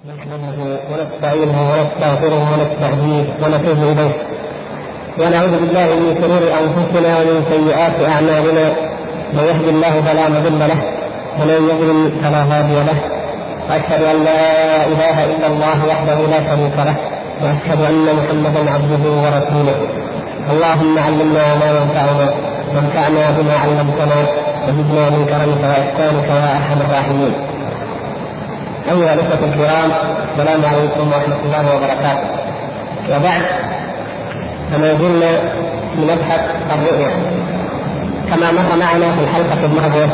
نحمده ونستعينه ونستغفره ونستهديه ونتوب إليه ونعوذ بالله من شرور أنفسنا ومن سيئات أعمالنا. من يهد الله فلا مضل له ومن يضلل فلا هادي له. وأشهد أن لا إله إلا الله وحده لا شريك له وأشهد أن محمدا عبده ورسوله. اللهم علمنا ما ينفعنا وانفعنا بما علمتنا وزدنا من كرمك وإحسانك يا أرحم الراحمين. أيها الأخوة الكرام، السلام عليكم ورحمة الله وبركاته. وبعد، فما زلنا نبحث الرؤيا كما مر معنا في الحلقة الماضية.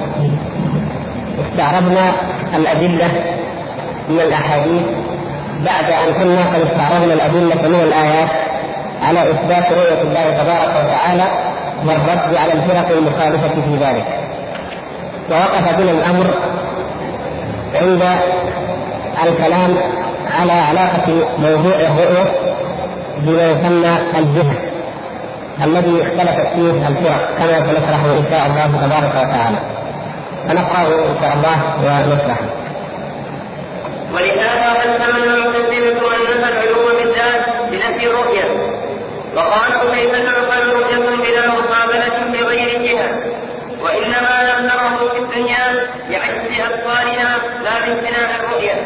استعرضنا الأدلة من الأحاديث بعد أن كنا قد استعرضنا الأدلة من الآيات على إثبات رؤية الله تبارك وتعالى والرد على الفرق المخالفة في ذلك. ووقف بنا الأمر عند الكلام على علاقة موضوع الرؤية بما يسمى الجهة الذي اختلفت فيه الفرق كما سنشرحه إن شاء الله تبارك وتعالى. فنقرأه إن شاء الله ونشرحه. ولهذا قسم المعتزلة أن العلوم بالذات بنفي الرؤية، وقالوا كيف تعقل رؤية بلا مقابلة بغير جهة، وإنما نظره في الدنيا بعجز أبصارنا لا بامتناع الرؤية.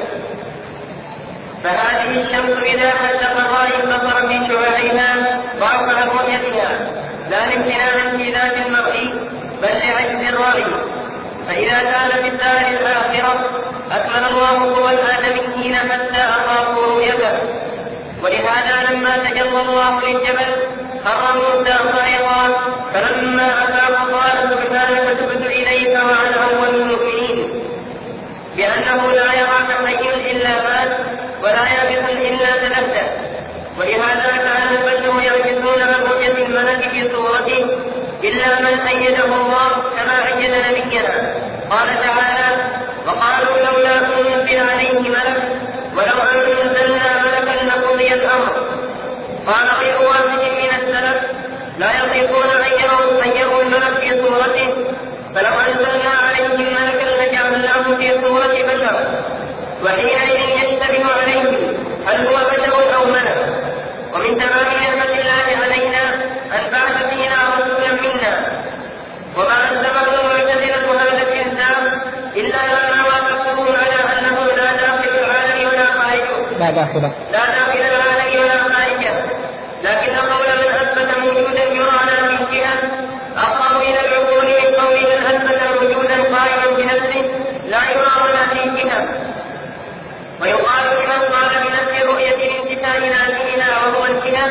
فهذه الشمس إذا حدق الرأي البصر في شعاعها ضعف عن رؤيتها لا لامتناع في ذات المرئي بل لعجز الرأي. فإذا كان في الدار الآخرة أكمل الله قوى الآدميين حتى أخافوا رؤيته. ولهذا لما تجلى الله للجبل خر موسى صاعقا، فلما أفاق قال سبحانك تبت إليك وأنا أول المؤمنين، بأنه لا يراك حي إلا مات ولا يابس إلا تنبه. ولهذا كان البشر يعجزون عن رؤية الملك في صورته إلا من أيده الله كما أيد نبينا. قال تعالى: وقالوا لولا أنزل عليه ملك ولو أنزلنا ملكا لقضي الأمر. قال غير واحد من السلف: لا يطيقون أن يروا الملك في صورته، فلو أنزلنا عليهم ملكا لجعلناه في صورة بشر، وحينئذ يشتبه عليهم هل هو بشر أو ملك. ومن تمام نعمة الله علينا أن بعث فينا رسولا منا، وما ألزمه المعتزلة هذا الإنسان إلا لما وافقوه على أنه لا داخل العالم ولا خارجه، لا داخل العالم ولا خارجه. لكن قول من أثبت موجودا يرى لا من جهة أقرب إلى العقول من قول من أثبت موجودا قائما بنفسه لا يرى ولا في جهة. ويقال لمن قال بنفس رؤية الانتفاء لازمنا وهو الجهة: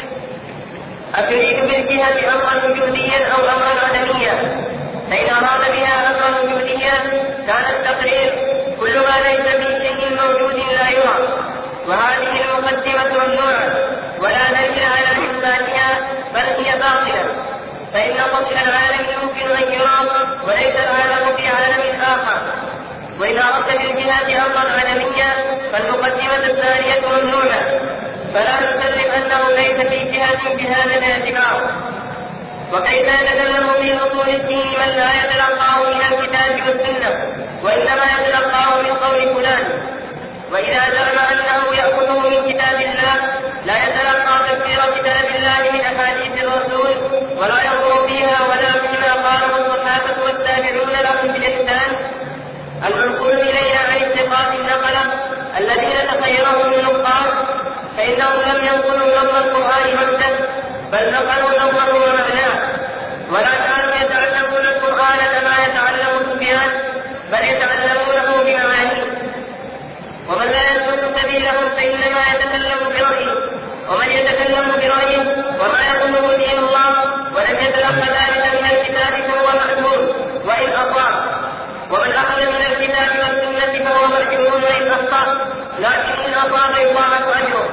أتريد بالجهة أمرا وجوديا أو أمرا عدميا؟ فإن أراد بها أمرا وجوديا كان التقرير كل ما ليس في شيء موجود لا يرى، وهذه المقدمة والنوع ولا دليل على إثباتها بل هي باطلة. فإن سطح العالم يمكن أن يرى وليس العالم في عالم آخر. وإذا أردت بالجهات أمرا عالميا فالمقدمة الثانية ممنوعة، فلا نسلم أنه ليس في جهة بهذا الاعتبار. وكيف يتكلم في أصول الدين من لا يتلقاه من الكتاب والسنة وإنما يتلقاه من قول فلان؟ وإذا زعم أنه يأخذه من كتاب الله لا يتلقى تفسير كتاب الله من أحاديث الرسول ولا ينظر فيها ولا فيما قاله الصحابة والتابعون لهم بإحسان المنقول إلينا عن اتقاء النقلة الذين تخيرهم النقاد، فإنهم لم ينقلوا لفظ القرآن وحده بل نقلوا لفظه ومعناه. ولا كانوا يتعلمون القرآن كما يتعلم سفيان بل يتعلمونه بمعانيه. ومن لا يسلك سبيلهم فإنما يتكلم برأيه، ومن يتكلم برأيه وما يظنه دين الله ولم يتلقى ذلك من الكتاب فهو مأثور وإن أطاع، ومن أخذ من الكتاب والسنة فهو مرجو وإن أخطأ، لكن إن أصاب يضاعف أجره.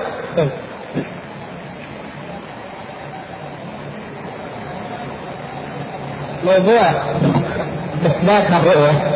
موضوع إثبات الرؤية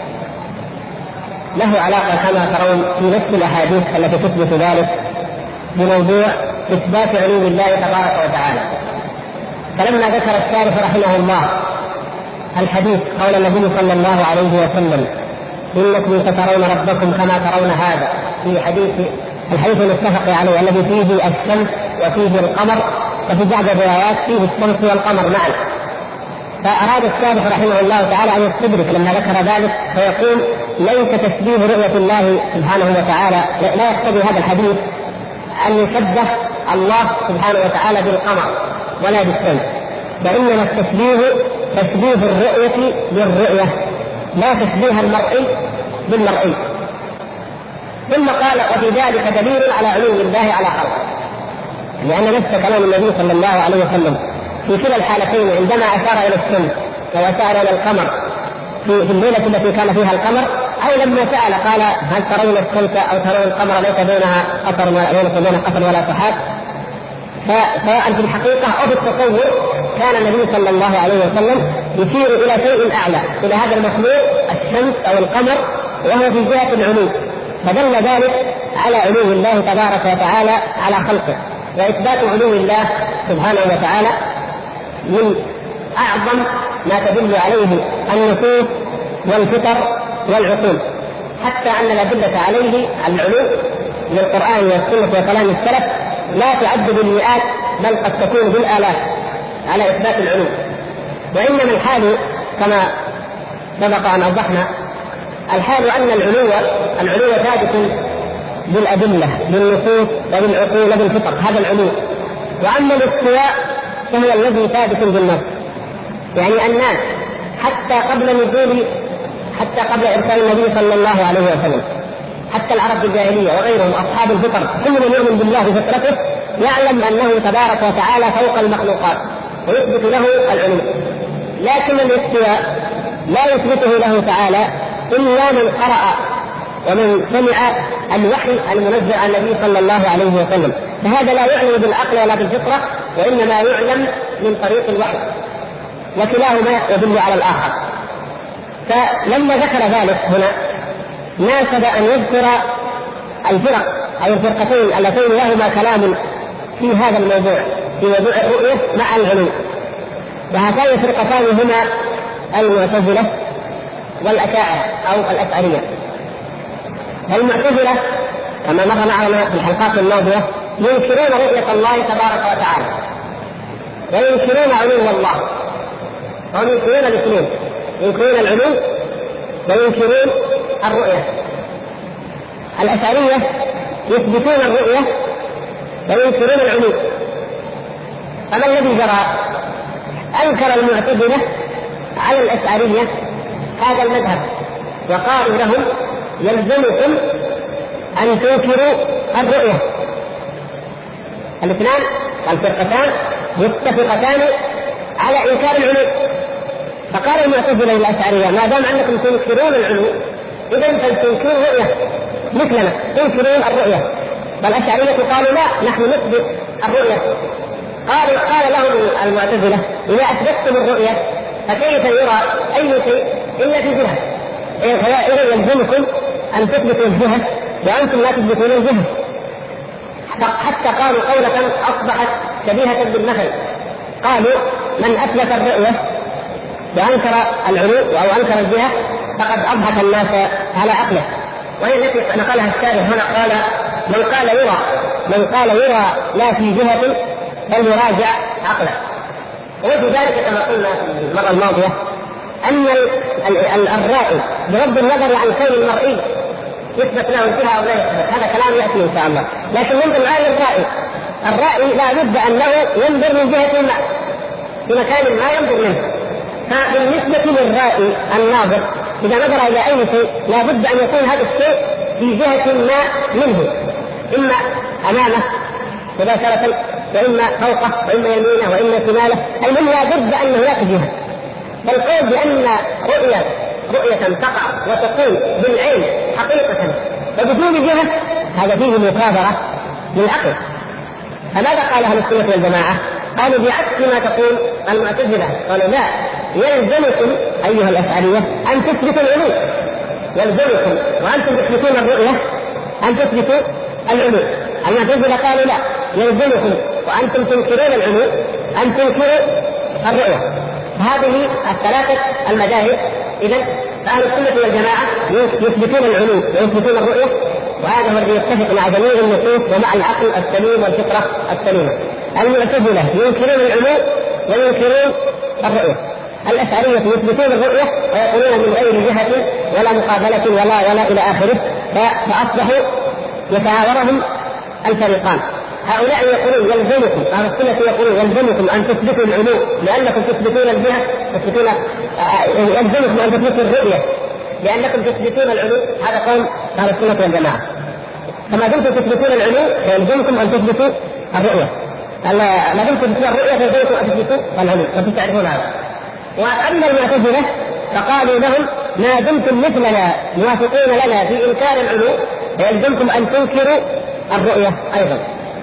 له علاقة كما ترون في نفس الأحاديث التي تثبت ذلك بموضوع إثبات علوم الله تبارك وتعالى. فلما ذكر الشارح رحمه الله الحديث قول النبي صلى الله عليه وسلم: إنكم سترون ربكم كما ترون هذا، في الحديث المتفق عليه الذي فيه الشمس وفيه القمر، وفي بعض الروايات فيه الشمس والقمر معا. فأراد الشارح رحمه الله تعالى أن يستدرك لما ذكر ذلك فيقول ليس تشبيه رؤية الله سبحانه وتعالى، لا يقتضي هذا الحديث أن يشبه الله سبحانه وتعالى بالقمر ولا بالشمس، فإنما التشبيه تشبيه الرؤية بالرؤية، لا تشبيه المرئي بالمرئي. ثم قال وفي ذلك دليل على علو الله على خلقه، لأن نفس كلام النبي صلى الله عليه وسلم في كلا الحالتين عندما أشار إلى الشمس وأشار إلى القمر في الليلة التي كان فيها القمر، أو لما سأل قال هل ترون الشمس أو ترون القمر ليس بينها قطر بين قطر ولا سحاب. فسواء في الحقيقة أو بالتصور كان النبي صلى الله عليه وسلم يشير إلى شيء أعلى، إلى هذا المخلوق الشمس أو القمر، وهو في جهة العلو، فدل ذلك على علو الله تبارك وتعالى على خلقه. وإثبات علو الله سبحانه وتعالى من أعظم ما تدل عليه النصوص والفطر والعقول، حتى أن الأدلة عليه العلو من القرآن والسنة وكلام السلف لا تعد بالمئات بل قد تكون بالآلاف على إثبات العلو. وإنما الحال كما سبق أن أوضحنا، الحال أن العلو ثابت بالأدلة بالنصوص وبالعقول وبالفطر، هذا العلو. وأما الاستواء فهو الذي ثابت بالنص، يعني الناس حتى قبل إرسال النبي صلى الله عليه وسلم، حتى العرب الجاهلية وغيرهم أصحاب الفطر، كل من يؤمن بالله بفطرته يعلم أنه تبارك وتعالى فوق المخلوقات ويثبت له العلو. لكن الاستواء لا يثبته له تعالى إلا من قرأ ومن سمع الوحي المنزل عن النبي صلى الله عليه وسلم، فهذا لا يعلم بالعقل ولا بالفطرة، وإنما يعلم من طريق الوحي، وكلاهما يدل على الآخر. فلما ذكر ذلك هنا ناسب أن يذكر الفرق أو الفرقتين اللتين لهما كلام في هذا الموضوع، في موضوع الرؤية مع العلو. وهاتان الفرقتان هما المعتزلة والأشاعرة أو الأشعرية. المعتزلة كما مر معنا في الحلقات الماضية ينكرون رؤية الله تبارك وتعالى وينكرون علو الله، وهم ينكرون الاثنين، ينكرون العلو وينكرون الرؤية. الأشعرية يثبتون الرؤية وينكرون العلو. فما الذي جرى؟ أنكر المعتزلة على الأشعرية هذا المذهب وقالوا لهم يلزمكم أن تنكروا الرؤية. الاثنان الفرقتان متفقتان على إنكار العلو. فقال المعتزلة للأشعرية ما دام أنكم تنكرون العلو إذن فلتنكروا الرؤية مثلنا، تنكرون الرؤية. فالأشعرية قالوا لا، نحن نثبت الرؤية. قال لهم المعتزلة إذا أثبتتم الرؤية فكيف يرى أي شيء إلا في جهة؟ إذا يلزمكم أن تثبتوا الجهة وأنتم لا تثبتون الجهة. حتى قالوا قولة أصبحت شبيهة بالمثل، قالوا من أثبت الرؤية وأنكر العلو أو أنكر الجهة فقد أضحك الناس على عقله. وهي التي نقلها الشارح هنا، قال من قال يرى لا في جهة فليراجع عقله. وفي ذلك كما قلنا في المرة الماضية أن الرائي بغض النظر عن كون المرئي يثبت له الجهة أو لا يثبت، هذا كلام يأتي إن شاء الله. لكن ننظر الآن الرائي لا بد أنه ينظر من جهة ما في مكان ما ينظر منه. فبالنسبة للرائي الناظر إذا نظر إلى أي شيء لا بد أن يكون هذا الشيء في جهة ما منه، إما أمامه مباشرة وإما فوقه وإما يمينه وإما شماله، المهم لا بد أن هناك جهة. فالقول بأن رؤية تقع وتكون بالعين حقيقة وبدون جهة هذا فيه مكابرة للعقل. فماذا قال أهل السنة والجماعة؟ قالوا بعكس ما تقول المعتزلة، قالوا لا، يلزمكم أيها الأشعرية أن تثبتوا العلو، يلزمكم وأنتم تثبتون الرؤية أن تثبتوا العلو. المعتزلة قالوا لا، يلزمكم وأنتم تنكرون العلو أن تنكروا الرؤية. هذه الثلاثة المذاهب. إذن فأهل السنة والجماعة يثبتون العلو ويثبتون الرؤية وهذا هو الذي يتفق مع جميع النصوص ومع العقل السليم والفطرة السليمة. المعتزلة ينكرون العلو وينكرون الرؤية. الأشعرية يثبتون الرؤية ويقولون من غير جهة ولا مقابلة ولا إلى آخره، فأصبحوا يتعاورهم الفريقان. هؤلاء يقولون يلزمكم، أهل السنة يقولون يلزمكم أن تثبتوا العلو لأنكم تثبتون الجهة، يلزمكم أن تثبتوا الرؤية لأنكم تثبتون العلو. هذا قول أهل السنة والجماعة. فما دمتم تثبتون العلو يلزمكم أن تثبتوا الرؤية. ما دمتم تثبتون الرؤية يلزمكم أن تثبتوا العلو، وأنتم تعرفون هذا. وأما المعتزلة فقالوا لهم ما دمتم مثلنا موافقين لنا في إنكار العلو يلزمكم أن تنكروا الرؤية أيضا.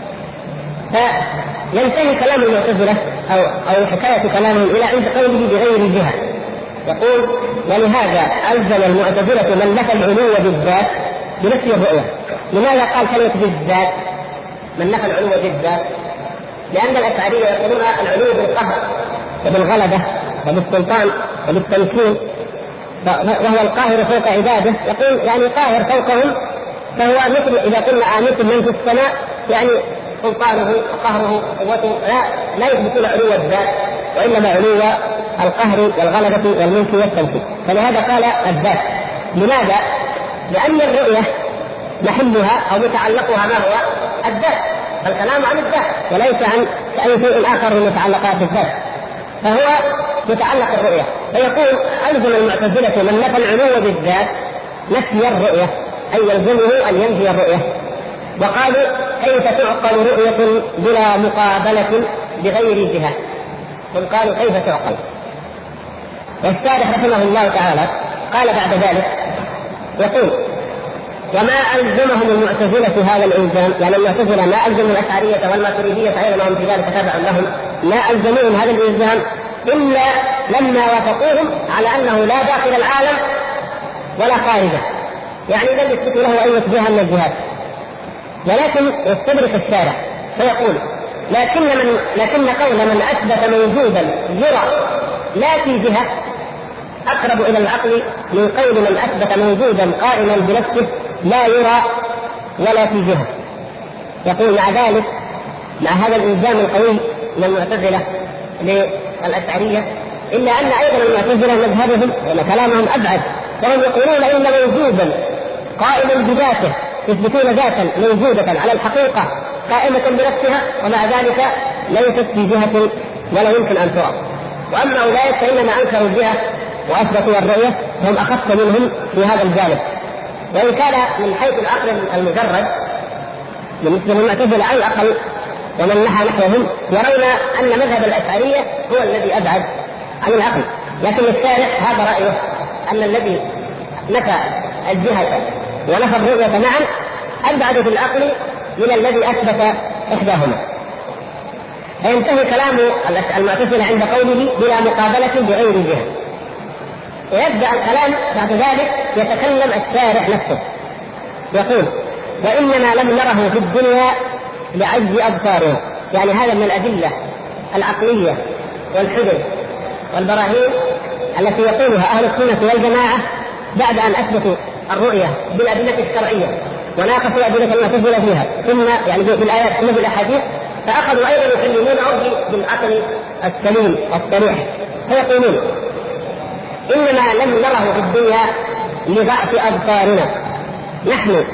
فينتهي كلام المعتزلة أو حكاية كلامهم إلى عند قوله بغير جهة. يقول ولهذا ألزم المعتزلة من نفى العلو بالذات بنفي الرؤية. لماذا قال كلمة بالذات من نفى العلو بالذات؟ لأن الأشعرية يقولون العلو بالقهر وبالغلبة وبالسلطان وبالتمكين، وهو القاهر فوق عباده. يقول يعني قاهر فوقهم، فهو مثل إذا قلنا مثل من في السماء، يعني سلطانه وقهره وقوته لا يثبتون علو الذات وإنما علو القهر والغلبة والملك والتمكين. فلهذا قال الذات. لماذا؟ لأن الرؤية محلها أو متعلقها ما هو الذات، فالكلام عن الذات وليس عن أي شيء آخر من متعلقات الذات، فهو يتعلق الرؤية. فيقول ألزم المعتزلة من نفى العلو بالذات نفي الرؤية، أي يلزمه أن ينفي الرؤية. وقالوا كيف تعقل رؤية بلا مقابلة بغير جهة؟ قالوا كيف تعقل؟ والشارح رحمه الله تعالى قال بعد ذلك يقول وما ألزمهم المعتزلة هذا الإلزام، يعني المعتزلة ما ألزموا الأشعرية والماتريدية أيضا هم في ذلك تبعا لهم، ما ألزموهم هذا الإلزام إلا لما وافقوهم على أنه لا داخل العالم ولا خارجه، يعني لم يثبتوا له أي جهة من الجهات. ولكن يستدرك الشارع فيقول لكن قول من أثبت موجودا يرى لا في جهة أقرب إلى العقل من قول من أثبت موجودا قائما بنفسه لا يرى ولا في جهة. يقول مع ذلك مع هذا الإلزام القوي من المعتزلة للأشعرية إلا أن أيضا المعتزلة مذهبهم وكلامهم أبعد، وهم يقولون إن موجودا قائما بذاته، يثبتون ذاتا موجودة على الحقيقة قائمة بنفسها ومع ذلك ليست في جهة ولا يمكن أن ترى. وأما أولئك فإنما أنكروا الجهة وأثبتوا الرؤية هم أخف منهم في هذا الجانب. وإن كان من حيث العقل المجرد بالنسبة للمعتزلة على الأقل ومن نحى نحوهم يرون أن مذهب الأشعرية هو الذي أبعد عن العقل، لكن الشارح هذا رأيه أن الذي نفى الجهة ونفى الرؤية معا أبعد في العقل من الذي أثبت إحداهما. فينتهي كلام المعتزلة عند قوله بلا مقابلة بغير جهة. ويبدأ الكلام بعد ذلك يتكلم الشارح نفسه يقول وإنما لم نره في الدنيا لعجز أبصارنا، يعني هذا من الأدلة العقلية والحجج والبراهين التي يقولها أهل السنة والجماعة بعد أن أثبتوا الرؤية بالأدلة الشرعية وناقشوا أدلة المعتزلة فيها ثم يعني بالآيات ثم بالأحاديث، فأخذوا أيضا يكلمونه بالعقل السليم الصريح. فيقولون إنما لم نره في الدنيا لضعف أبصارنا. نحن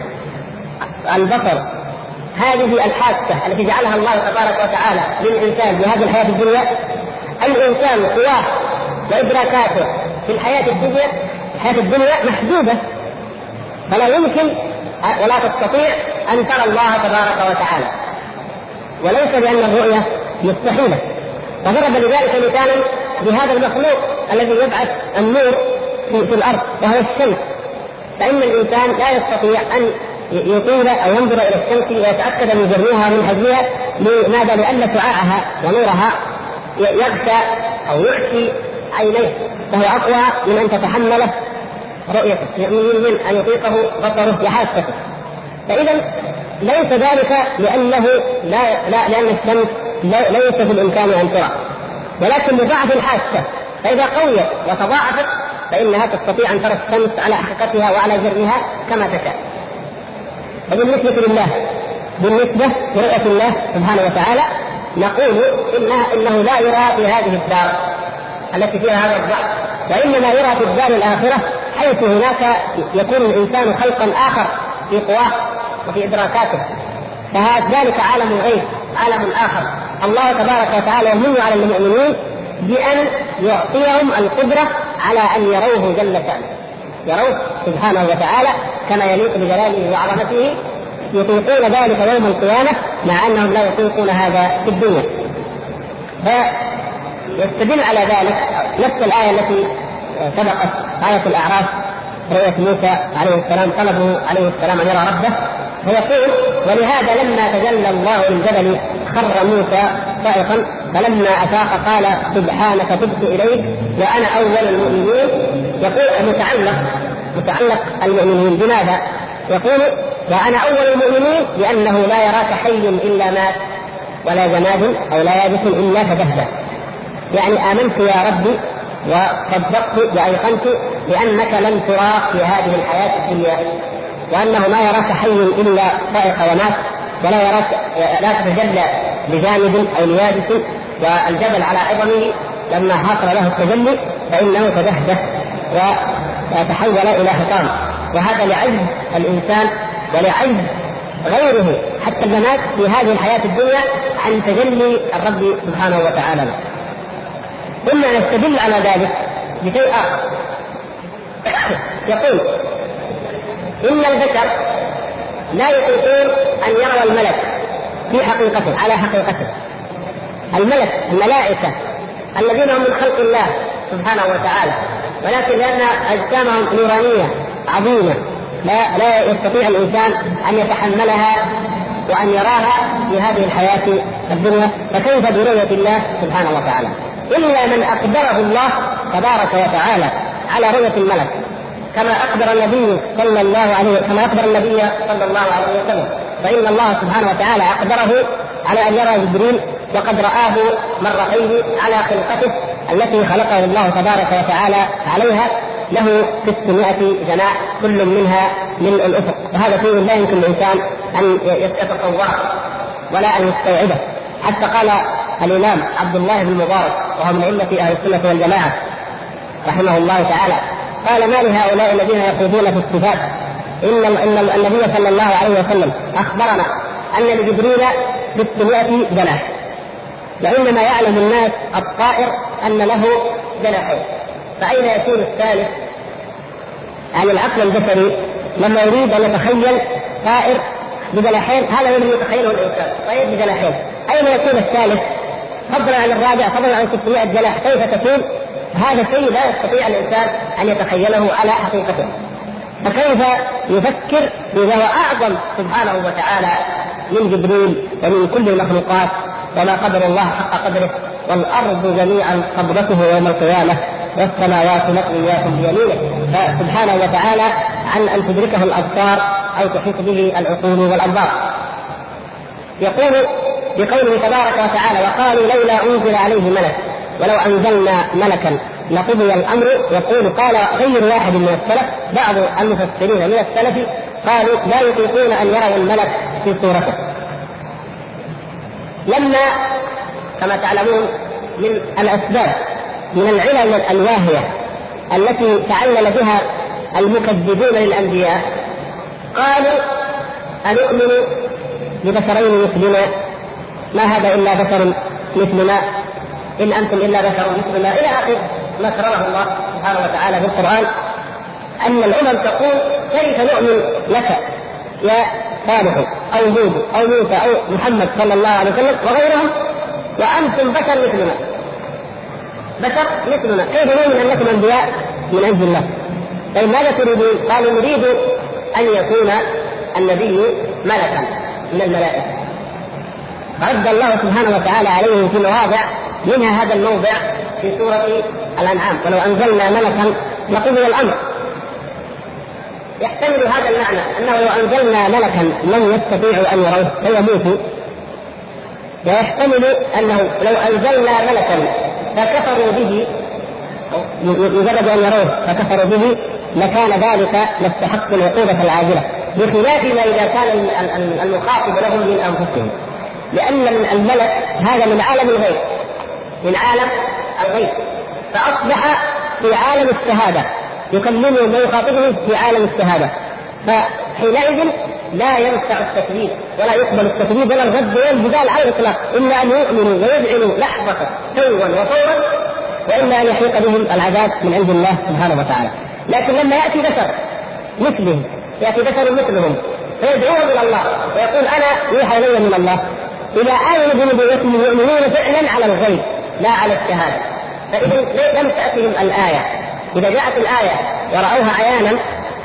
البصر هذه الحاسة التي جعلها الله تبارك وتعالى للإنسان بهذه الحياة الدنيا، الإنسان قواه وإدراكاته في الحياة الدنيا محدودة، فلا يمكن ولا تستطيع أن ترى الله تبارك وتعالى، وليس بأن الرؤية مستحيلة. فضرب لذلك مثالا بهذا المخلوق الذي يبعث النور في الأرض وهو الشمس، فإن الإنسان لا يستطيع أن يطيل أو ينظر إلى الشمس ويتأكد من جرها ومن حجمها. لماذا؟ لأن شعاعها ونورها يغشى أو يحشي عينيه، فهو أقوى من أن تتحمله رؤيته، من أن يطيقه بصره وحاسته. فإذا ليس ذلك لأنه لأن الشمس ليس في الإمكان أن ترى، ولكن لضعف الحاسة، فإذا قويت وتضاعفت فإنها تستطيع أن ترى الشمس على حقيقتها وعلى جرها كما تشاء. وبالنسبة لله، بالنسبة لرؤية الله سبحانه وتعالى نقول إنه لا يرى في هذه الدار التي فيها هذا الضعف، وإنما يرى في الدار الآخرة، حيث هناك يكون الإنسان خلقا آخر في قواه وفي إدراكاته، فذلك عالم الغيب، عالم آخر. الله تبارك وتعالى يمن على المؤمنين بأن يعطيهم القدرة على أن يروه جل شأنه، يروه سبحانه وتعالى كما يليق بجلاله وعظمته، يطيقون ذلك يوم القيامة مع أنهم لا يطيقون هذا في الدنيا. فيستدل على ذلك نفس الآية التي سبقت، آية الأعراف، رؤية موسى عليه السلام، طلبه عليه السلام أن يرى ربه، فيقول: ولهذا لما تجلى الله للجبل خر موسى صائقا فلما أفاق قال سبحانك تبت إليك وأنا أول المؤمنين. يقول متعلق المؤمنين بماذا؟ يقول: وأنا أول المؤمنين لأنه لا يراك حي إلا مات ولا جماد أو لا يابس إلا تدهده. يعني آمنت يا ربي وصدقت وأيقنت بأنك لن ترى في هذه الحياة الدنيا، وأنه ما يراك حي إلا صائق ومات، ولا يراك لا تتجلى بجانب أو ليابس، والجبل على عظمه لما حصل له التجلي فإنه تدهده وتحول إلى حطام. وهذا لعجز الإنسان ولعجز غيره حتى البنات في هذه الحياة الدنيا عن تجلي الرب سبحانه وتعالى. ثم نستدل على ذلك بشيء آخر. يقول: إن البشر لا يطيقون أن يروا الملك في حقيقته، على حقيقته. الملائكة الذين هم من خلق الله سبحانه وتعالى، ولكن لأن أجسامهم نورانية عظيمة لا يستطيع الإنسان أن يتحملها وأن يراها في هذه الحياة الدنيا، فكيف برؤية الله سبحانه وتعالى؟ إلا من أقدره الله تبارك وتعالى على رؤية الملك، كما أخبر النبي صلى الله عليه وسلم، فإن الله سبحانه وتعالى أقدره على أن يرى جبريل، وقد رآه مرتين على خلقته التي خلقه الله تبارك وتعالى عليها، له 600 جناح كل منها ملء الأفق، وهذا شيء لا يمكن الإنسان أن يتصوره ولا أن يستوعبه. حتى قال الإمام عبد الله بن مبارك وهو من أئمة أهل السنة والجماعة رحمه الله تعالى، قال: ما لهؤلاء الذين يخوضون في الصفات؟ إن النبي صلى الله عليه وسلم أخبرنا أن لجبريل 600 جناح، وإنما يعلم الناس الطائر أن له جناحين، فأين يكون الثالث؟ يعني العقل البشري لما يريد أن يتخيل طائر بجناحين، هذا الذي يتخيله الإنسان، طائر بجناحين، أين يكون الثالث؟ فضلا عن الرابع، فضلا عن 600 جناح، كيف تكون؟ هذا شيء لا يستطيع الإنسان أن يتخيله على حقيقته، فكيف يفكر بما هو أعظم سبحانه وتعالى من جبريل ومن كل المخلوقات؟ وما قدر الله حق قدره، والأرض جميعا قبضته يوم القيامة والسماوات مطويات بيمينه، فسبحانه وتعالى عن أن تدركه الأبصار أو تحيط به العقول والأنظار. يقول بقوله تبارك وتعالى: وقالوا لولا أنزل عليه ملك ولو أنزلنا ملكا لقضي الأمر. يقول: قال غير واحد من السلف، بعض المفسرين من السلف قالوا لا يطيقون أن يروا الملك في صورته، لما كما تعلمون من الأسباب من العلل الواهية التي تعلل بها المكذبون للأنبياء، قالوا: أنؤمن ببشرين مثلنا، ما هذا إلا بشر مثلنا، إن أنتم إلا بشر مثلنا، إلى آخر ما كرره الله سبحانه وتعالى في القرآن. أن الأمم تقول: كيف نؤمن لك يا صالح أو هود أو موسى أو محمد صلى الله عليه وسلم وغيرهم، وأنتم بشر مثلنا، كيف نؤمن أنكم أنبياء من عند الله؟ طيب ماذا تريدون؟ قالوا: نريد أن يكون النبي ملكا من الملائكة. رد الله سبحانه وتعالى عليه في مواضع، منها هذا الموضع في سورة الأنعام: ولو أنزلنا ملكا لقضي الأمر. يحتمل هذا المعنى أنه لو أنزلنا ملكا لم يستطيعوا أن يروه فيموتوا، ويحتمل أنه لو أنزلنا ملكا فكفروا به، مجرد أن يروه فكفروا به، لكان ذلك لاستحق العقوبة العاجلة، بخلاف ما إذا كان المخاطب لهم من أنفسهم، لأن الملك هذا من عالم الغيب، من عالم الغيب، فأصبح في عالم الشهادة، يكلمه ويخاطبه في عالم الشهادة، فحينئذ لا ينفع التكذيب ولا يقبل التكذيب ولا الرد ولا الجدال على الإطلاق، إلا أن يؤمنوا ويذعنوا لحظة توا وفورا، وإلا أن يحيق بهم العذاب من عند الله سبحانه وتعالى. لكن لما يأتي بشر مثلهم، يأتي بشر مثلهم فيدعوهم إلى الله ويقول أنا يوحى إلي من الله، إذا آمنوا بنبوته يؤمنون فعلا على الغيب لا على الشهادة. فإذا لم تأتهم الآية، إذا جاءت الآية ورأوها عيانا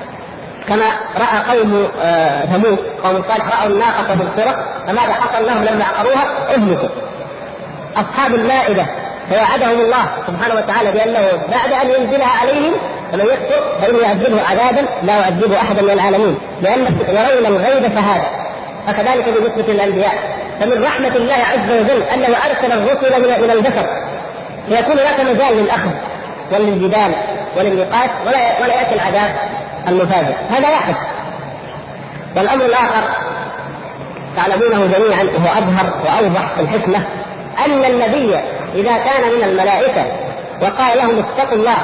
كما رأى قوم ثمود، قوم صالح رأوا الناقة مبصرة، فماذا حصل لهم لما عقروها؟ أهلكوا. أصحاب المائدة فوعدهم الله سبحانه وتعالى بأنه بعد أن ينزلها عليهم فمن يكفر فإنه يعذبه عذابا لا يعذبه أحدا من العالمين، لأن يرون الغيب شهادة. فكذلك بالنسبة للأنبياء، فمن رحمة الله عز وجل أنه أرسل الرسل إلى البشر فيكون لك مجال للأخذ وللجدال وللنقاش ولا يأتي العذاب المفاجئ. هذا واحد. والأمر الآخر تعلمونه جميعا وهو أظهر وأوضح في الحكمة، أن النبي إذا كان من الملائكة وقال لهم اتقوا الله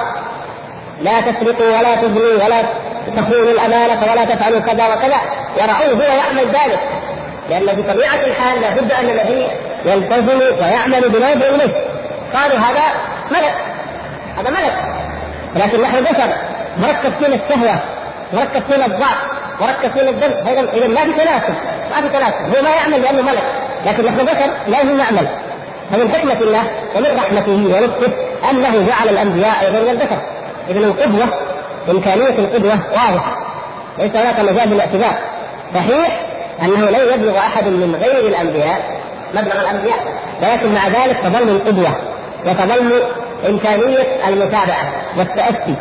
لا تسرقوا ولا تزنوا ولا تخونوا الأمانة ولا تفعلوا كذا وكذا، ورأوه هو يعمل ذلك، لأن بطبيعة الحال لابد أن النبي يلتزم ويعمل بما يدعو إليه. قالوا هذا ملك، هذا ملك، لكن نحن بشر مركب فينا الشهوة، مركب فينا الضعف، مركب فينا الذنب، إذا ما في تناسب، ما في تناسب. هو ما يعمل لأنه ملك، لكن نحن بشر لازم نعمل. فمن حكمة الله ومن رحمته ولطفه أنه جعل الأنبياء أيضا من البشر. إذن القدوة، إمكانية القدوة واضحة، ليس هناك مجال للاعتذار. صحيح أنه لا يبلغ أحد من غير الأنبياء مبلغ الأنبياء، ولكن مع ذلك تظل القدوة وتظل إمكانية المتابعة والتأسي.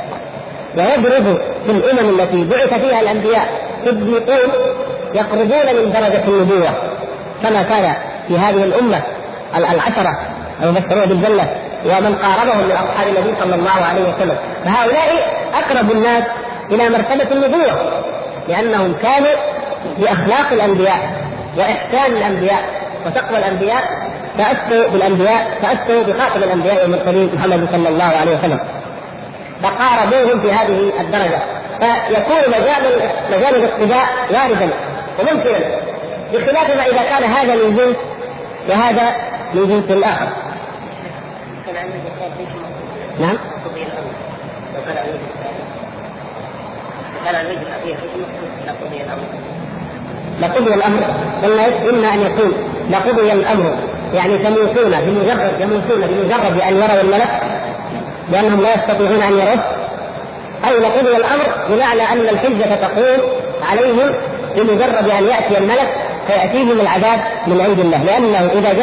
ويضرب في الأمم التي بعث فيها الأنبياء صديقون يقربون من درجة النبوة، كما كان في هذه الأمة العشرة المبشرون بالجنة ومن قاربهم من أصحاب النبي صلى الله عليه وسلم. فهؤلاء أقرب الناس إلى مرتبة النبوة، لأنهم كانوا بأخلاق الأنبياء وإحسان الأنبياء وتقوى الأنبياء، تأسوا بالأنبياء، تأسوا بخاتم الأنبياء والمرسلين محمد صلى الله عليه وسلم، فقاربوهم في هذه الدرجة. فيكون مجال الاقتداء واردا وممكنا، بخلاف ما إذا كان هذا من جنس وهذا من جنس آخر. نعم. لقضي الأمر، إما أن يكون لقضي الأمر يعني يموتون بمجرد أن يروا الملك لأنهم لا يستطيعون أن يروه، أو لقضي الأمر بمعنى أن الحجة تقوم عليهم بمجرد أن يأتي الملك فيأتيهم العذاب من عند الله. لأنه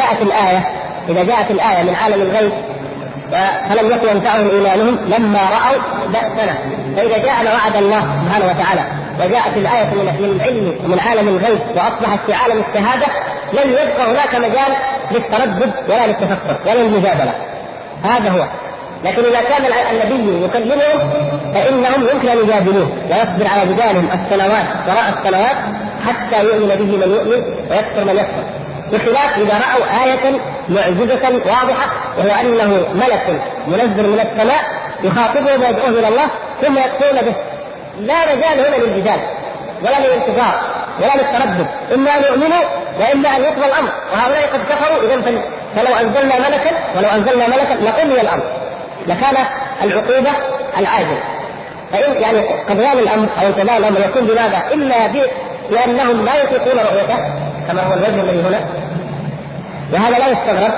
إذا جاءت الآية من عالم الغيب فلم يكن ينفعهم إيمانهم لما رأوا بأسنا. فإذا جاءنا وعد الله سبحانه وتعالى وجاءت الآية من العلم ومن عالم الغيب وأصبحت في عالم الشهادة، لن يبقى هناك مجال للتردد ولا للتفكر ولا للمجادلة. هذا هو. لكن إذا كان النبي يكلمهم فإنهم يمكن أن يجادلوه ويصبر على جدالهم السنوات وراء السنوات حتى يؤمن به من يؤمن ويكفر من يكفر، بخلاف إذا رأوا آية معجزة واضحة وهو أنه ملك منزل من السماء يخاطبهم ويدعوه إلى الله ثم يكفرون به. لا مجال هنا للجدال ولا للانتظار ولا للتردد، إما أن يؤمنوا وإما أن يقضى الأمر، وهؤلاء قد كفروا. إذن فلو أنزلنا ملكا لقضي الأمر، لكان العقوبة العاجل. فإن يعني قضيان الأمر أو انتظار الأمر يكون بماذا؟ إلا لأنهم لا يطيقون رؤيته كما هو الوجه الذي هنا. وهذا لا يستغرب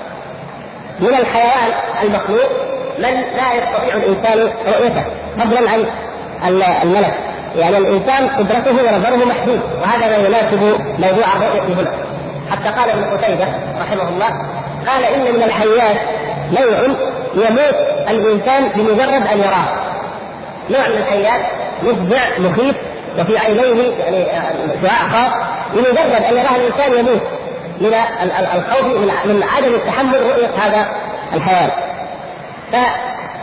من الحيوان المخلوق من لا يستطيع الإنسان رؤيته فضلا عن الملك. يعني الإنسان قدرته ونظره محدود، وهذا ما يناسب موضوع الرؤية هنا. حتى قال ابن قتيبة رحمه الله قال إن من الحيات نوع يموت الإنسان بمجرد أن يراه. نوع من الحيات مفزع مخيف وفي عينيه يعني شعاع خاص، بمجرد أن يراه الإنسان يموت من الخوف من عدم التحمل رؤية هذا الحيوان.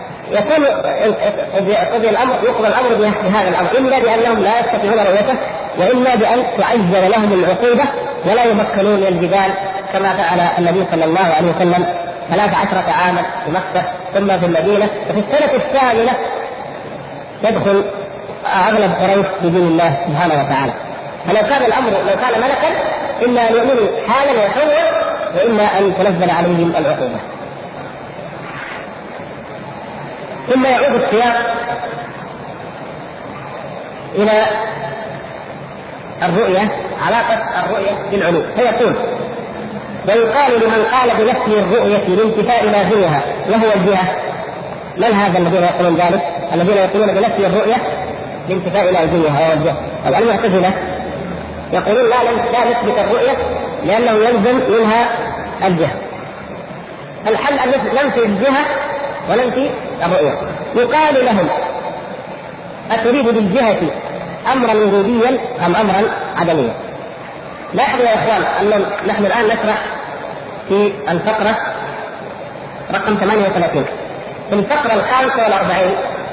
فيكون قضي الأمر، يقضى الأمر بهذا الأمر، إلا بأنهم لا يستطيعون رؤيته وإما بأن تعجل لهم العقوبة ولا يمكنون من الجدال كما فعل النبي صلى الله عليه وسلم 13 عاما في مكة ثم في المدينة، وفي السنة الثامنة يدخل أغلب قريش بدين الله سبحانه وتعالى. فلو كان الأمر لو كان ملكا إما أن يؤمنوا حالا ويحول، وإما أن تنزل عليهم العقوبة. ثم يعود السياق إلى الرؤية، علاقة الرؤية بالعلو، فيقول: ويقال لمن قال بنفي الرؤية لانتفاء لازمها وهو الجهة. من هذا الذين يقولون ذلك؟ الذين يقولون بنفي الرؤية لانتفاء لازمها وهو الجهة. المعتزلة يقولون لا نثبت الرؤية لأنه يلزم منها الجهة. الحل أن ننفي الجهة وننفي الرؤية. يقال لهم: أتريد بالجهة أمرا وجوديا أم أمرا عدميا؟ لاحظوا يا إخوان أن نحن الآن نشرح في الفقرة رقم 38. في الفقرة 45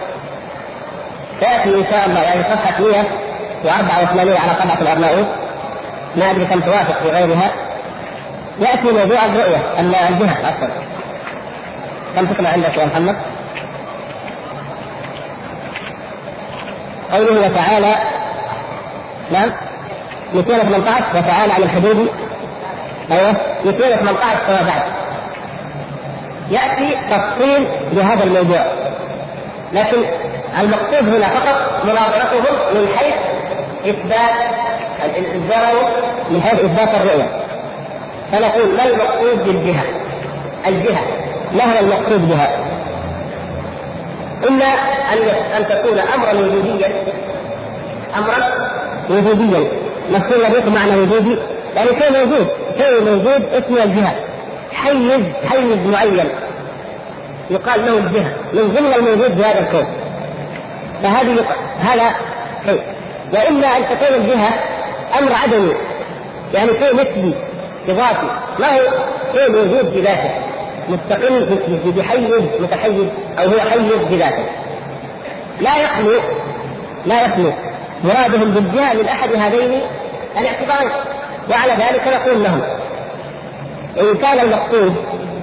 تأتي إن شاء الله يعني صفحة 184 على طبعة الأرناؤوط، ما أدري كم توافق في غيرها، يأتي موضوع الرؤية الجهة أصلا. كم تقرأ عندك يا محمد؟ قوله وتعالى، نعم 218 وتعالى عن الحدود، أيوه 218 فما بعد يأتي تفصيل لهذا الموضوع، لكن المقصود هنا فقط مناظرتهم من حيث إثبات الإجبار، من حيث إثبات الرؤية. فنقول ما المقصود بالجهة؟ الجهة ما هو المقصود بها؟ إما أن تكون أمرا وجوديا، أمرا وجوديا مفهوم لديك معنى وجودي، يعني شيء موجود اسمه الجهة، حيز معين يقال له الجهة من ضمن الموجود في هذا الكون، هذا شيء. وإما أن تكون الجهة أمر عدمي، يعني شيء نسبي إضافي، ما هو شيء موجود بذاته مستقل بحيز متحيز، أو هو حيز بذاته لا يخلو مرادهم بالجهة من أحد هذين الاعتبارين. وعلى ذلك نقول لهم: إن كان المقصود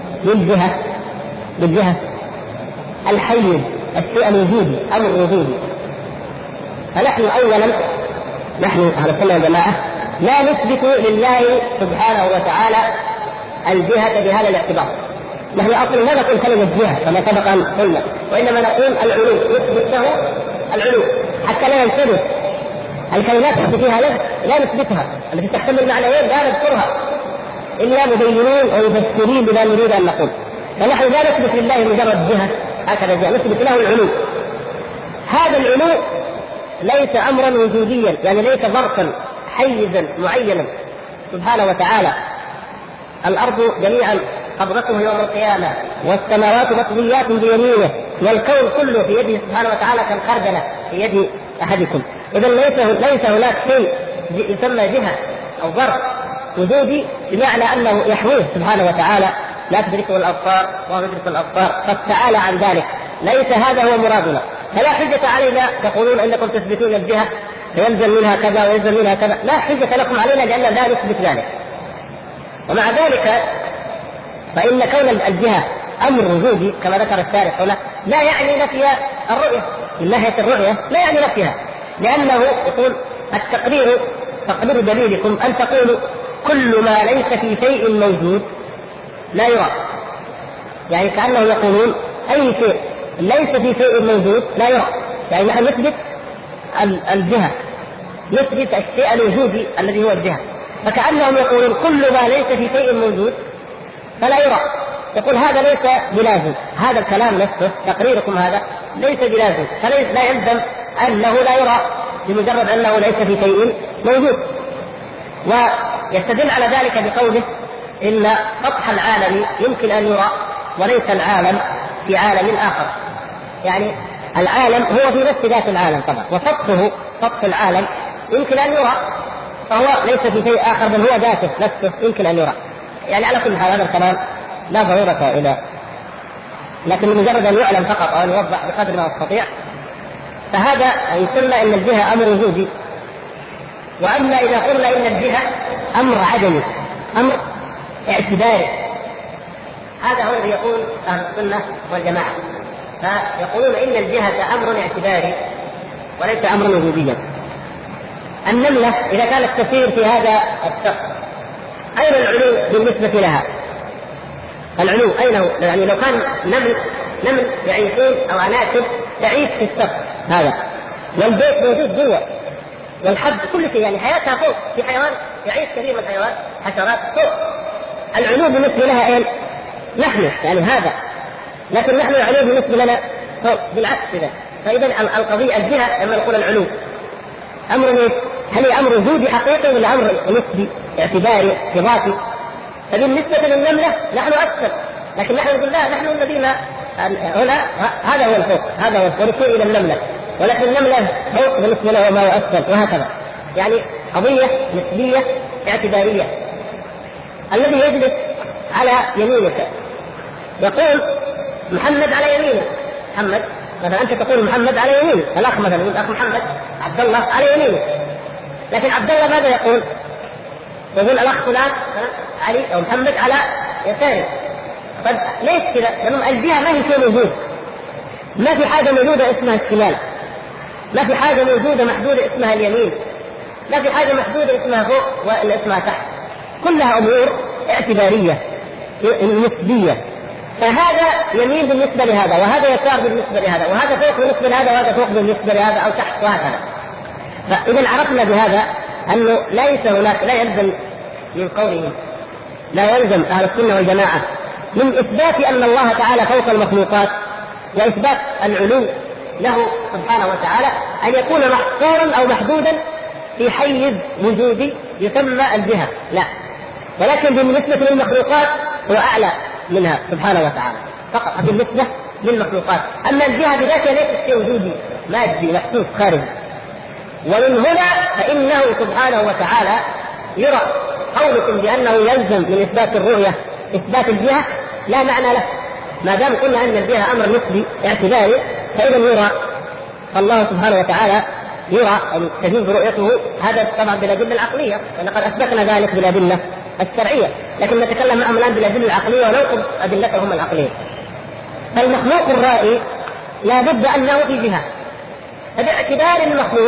بالجهة الحيز الشيء الوجودي أمر وجودي، فنحن أولا نحن أهل السنة والجماعة لا نثبت لله سبحانه وتعالى الجهة بهذا الاعتبار. نحن أصلا لا نقول كلمة الجهة كما سبق أن قلنا، وإنما نقول العلو، نثبت له العلو حتى لا ينتبه الكلمات التي فيها لا نثبتها، التي تحتمل معنيين لا نذكرها إلا مبينين ومفسرين بما نريد أن نقول. فنحن لا نثبت لله مجرد جهة هكذا جهة، نثبت له العلو. هذا العلو ليس أمرا وجوديا، يعني ليس ظرفا حيزا معينا سبحانه وتعالى. الأرض جميعا قبضته يوم القيامة، والسماوات مطويات بيمينه، والكون كله في يده سبحانه وتعالى كالخردلة في يد أحدكم. إذا ليس هناك شيء يسمى جهة أو ظرف وجودي بمعنى أنه يحويه سبحانه وتعالى، لا تدركه الأبصار وهو يدرك الأبصار، قد تعالى عن ذلك. ليس هذا هو مرادنا، فلا حجة علينا تقولون إنكم تثبتون الجهة فيلزم منها كذا ويلزم منها كذا. لا حجة لكم علينا لأننا لا نثبت ذلك. ومع ذلك فإن كون الجهة أمر وجودي كما ذكر الشارح هنا لا يعني نفي الرؤية، من ناحية الرؤية لا يعني نفيها، لأنه يقول التقرير تقرير دليلكم أن تقولوا كل ما ليس في شيء موجود لا يرى. يعني كأنه يقولون أي شيء ليس في شيء موجود لا يرى، يعني نحن نثبت الجهة، نثبت الشيء الوجودي الذي هو الجهة، فكأنهم يقولون كل ما ليس في شيء موجود فلا يرى. يقول هذا ليس بلازم، هذا الكلام نفسه تقريركم هذا ليس بلازم، لا يلزم أنه لا يرى بمجرد أنه ليس في شيء موجود. ويستدل على ذلك بقوله إن سطح العالم يمكن أن يرى وليس العالم في عالم آخر. يعني العالم هو في نفس ذات العالم طبعا، وسطحه سطح العالم يمكن أن يرى، فهو ليس في شيء آخر بل هو ذاته نفسه يمكن أن يرى. يعني على كل حال هذا الكلام لا ضرورة إلى، لكن مجرد أن يعلم فقط أو أن يوضح بقدر ما يستطيع. فهذا يسمى أن الجهة أمر وجودي، وأما إذا قلنا إن الجهة أمر عدمي، أمر اعتباري، هذا هو الذي يقول أهل السنة والجماعة، فيقولون إن الجهة أمر اعتباري وليس أمرا وجوديا. النملة إذا كانت تسير في هذا السقف، أين العلو بالنسبة لها؟ العلو أين هو؟ يعني لو كان نمل يعيشون أو عناكب تعيش في السقف هذا، والبيت موجود جوا، والحب كل شيء، يعني حياتها فوق، في حيوان يعيش كثير من الحيوانات حشرات فوق، العلو بالنسبة لها أين؟ نحن يعني هذا، لكن نحن العلو بالنسبة لنا فوق بالعكس كذا. فإذا القضية الجهة لما نقول العلو أمر هل هي أمر وجودي حقيقي ولا أمر نسبي اعتباري اعتباطي؟ فبالنسبة للنملة نحن أكثر، لكن نحن نقول لا، نحن الذين هنا هذا هو الفوق، هذا هو ونشير إلى النملة، ولكن النملة فوق بالنسبة له ما هو أكثر، وهكذا. يعني قضية نسبية اعتبارية. الذي يجلس على يمينك يقول محمد على يمينه، محمد مثلا أنت تقول محمد على يمينه، الأخ مثلا يقول الأخ محمد عبد الله على يمينه، لكن عبد الله ماذا يقول؟ يقول الأخ فلان علي أو محمد على يساره. طيب ليش كذا؟ لأن الجهة ما هي شيء موجود، ما في حاجة موجودة اسمها الشمال، ما في حاجة موجودة محدودة اسمها اليمين، ما في حاجة محدودة اسمها فوق ولا اسمها تحت، كلها أمور اعتبارية نسبية. فهذا يمين بالنسبة لهذا، وهذا يسار بالنسبة لهذا، وهذا فوق بالنسبة لهذا، وهذا فوق بالنسبة لهذا أو تحت، وهكذا. فإذا عرفنا بهذا أنه ليس هناك، لا يلزم من قولهم، لا يلزم أهل السنة والجماعة من إثبات أن الله تعالى فوق المخلوقات وإثبات العلو له سبحانه وتعالى أن يكون محصورا أو محدودا في حيز وجودي يسمى الجهة، لا، ولكن بالنسبة للمخلوقات هو أعلى منها سبحانه وتعالى فقط بالنسبة للمخلوقات. أما الجهة بذاتها ليست شيء وجودي مادي محسوس خارجي. ومن هنا فإنه سبحانه وتعالى يرى قولكم بأنه يلزم من إثبات الرؤية إثبات الجهة لا معنى له، ما دام قلنا أن الجهة أمر نسبي اعتباري، فإذا يرى الله سبحانه وتعالى يرى أن تجوز رؤيته، هذا طبعا بالأدلة العقلية، لقد أثبتنا ذلك بالأدلة الشرعية، لكن نتكلم معهم الآن بالأدلة العقلية وننقض أدلتهم العقلية. فالمخلوق الرائي لا بد أنه في جهة، فباعتبار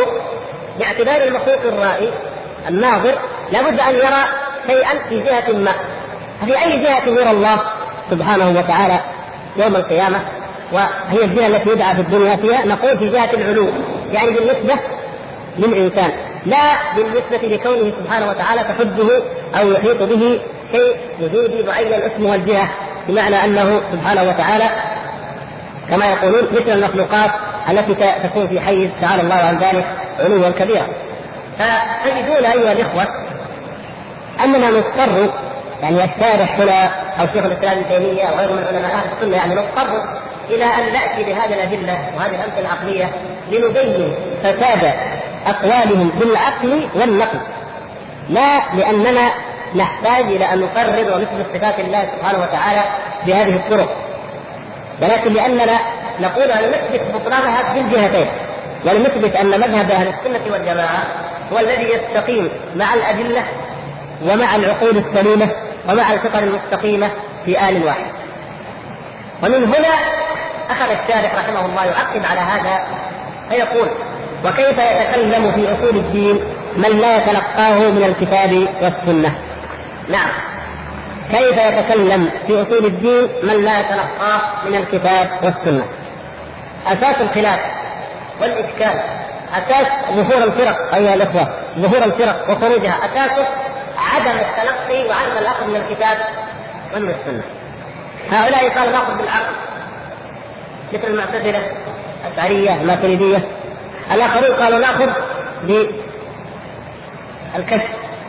المخلوق الرائي الناظر لا بد أن يرى شيئا في جهة ما. ففي أي جهة يرى الله سبحانه وتعالى يوم القيامة؟ وهي الجهة التي يدعى في الدنيا فيها، نقول في جهة العلو، يعني بالنسبة للإنسان، لا بالنسبة لكونه سبحانه وتعالى تحده أو يحيط به شيء وجودي معين اسمه الجهة، بمعنى أنه سبحانه وتعالى كما يقولون مثل المخلوقات التي تكون في حيز تعالى الله عن ذلك علوا كبيرا. فتجدون أيها الإخوة أننا نضطر، يعني الشارح هنا أو شيخ الإسلام ابن تيمية أو غيره من علماء أهل السنة، يعني نضطر إلى أن نأتي بهذه الأدلة وهذه الأمثلة العقلية لنبين فساد أقوالهم بالعقل والنقل، لا لأننا نحتاج إلى أن نقرر ونثبت صفات الله سبحانه وتعالى بهذه الطرق، ولكن لأننا نقول أن نثبت بطلانها بالجهتين، ولنثبت أن مذهب أهل السنة والجماعة هو الذي يستقيم مع الأدلة ومع العقول السليمة ومع الفطر المستقيمة في آل واحد. ومن هنا أخذ الشارح رحمه الله يعقب على هذا فيقول: وكيف يتكلم في أصول الدين من لا يتلقاه من الكتاب والسنة؟ نعم، كيف يتكلم في أصول الدين من لا يتلقاه من الكتاب والسنة؟ أساس الخلاف والإشكال، أساس ظهور الفرق أيها الأخوة، ظهور الفرق وخروجها أساسه عدم التلقي وعدم الأخذ من الكتاب ومن السنة. هؤلاء قالوا نأخذ بالعقل مثل المعتزلة الأشعرية الماتريدية، الآخرون قالوا نأخذ بالكشف،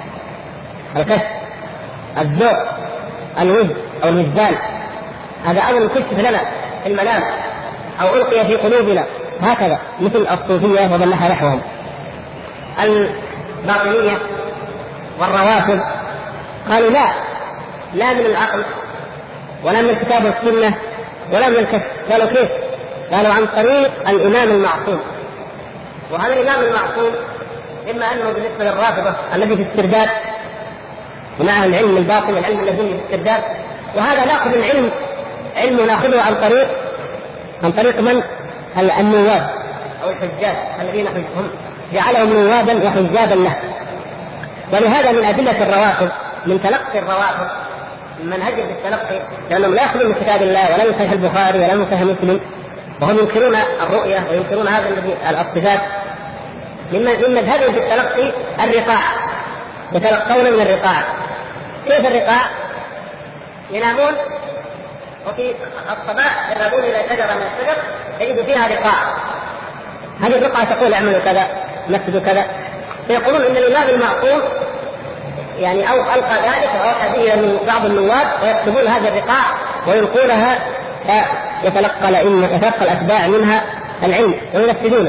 الذوق، الوجد أو الوجدان، هذا أمر كشف لنا في المنام أو ألقي في قلوبنا، هكذا مثل الصوفية ومن نحوهم. الباطنية والروافض قالوا لا من العقل ولا من الكتاب والسنة ولا من الكشف. قالوا كيف؟ قالوا عن طريق الإمام المعصوم. وهذا الإمام المعصوم إما أنه بالنسبة للرافضة الذي في استرداد ومعه العلم الباطل العلم الذي في استرداد، وهذا نأخذ العلم علم نأخذه عن طريق من؟ النواب أو الحجاج الذين هم جعلهم نوابا وحجابا له. ولهذا من أدلة الروافض من تلقي الروافض من منهجهم بالتلقي، لأنهم لا يأخذون من كتاب الله ولا من صحيح البخاري ولا من صحيح مسلم، وهم ينكرون الرؤية وينكرون هذا الصفات. من مذهبهم في التلقي الرقاع، يتلقون من الرقاع. كيف الرقاع؟ ينامون وفي الصباح يذهبون إلى شجرة من الشجر يجد فيها رقاع، هذه الرقعة تقول اعملوا كذا نفذوا كذا، فيقولون إن الإمام المعصوم يعني أو ألقى ذلك وأوحى به إلى بعض النواب ويكتبون هذه الرقاع ويلقونها فيتلقى الأتباع منها العلم وينفذونه.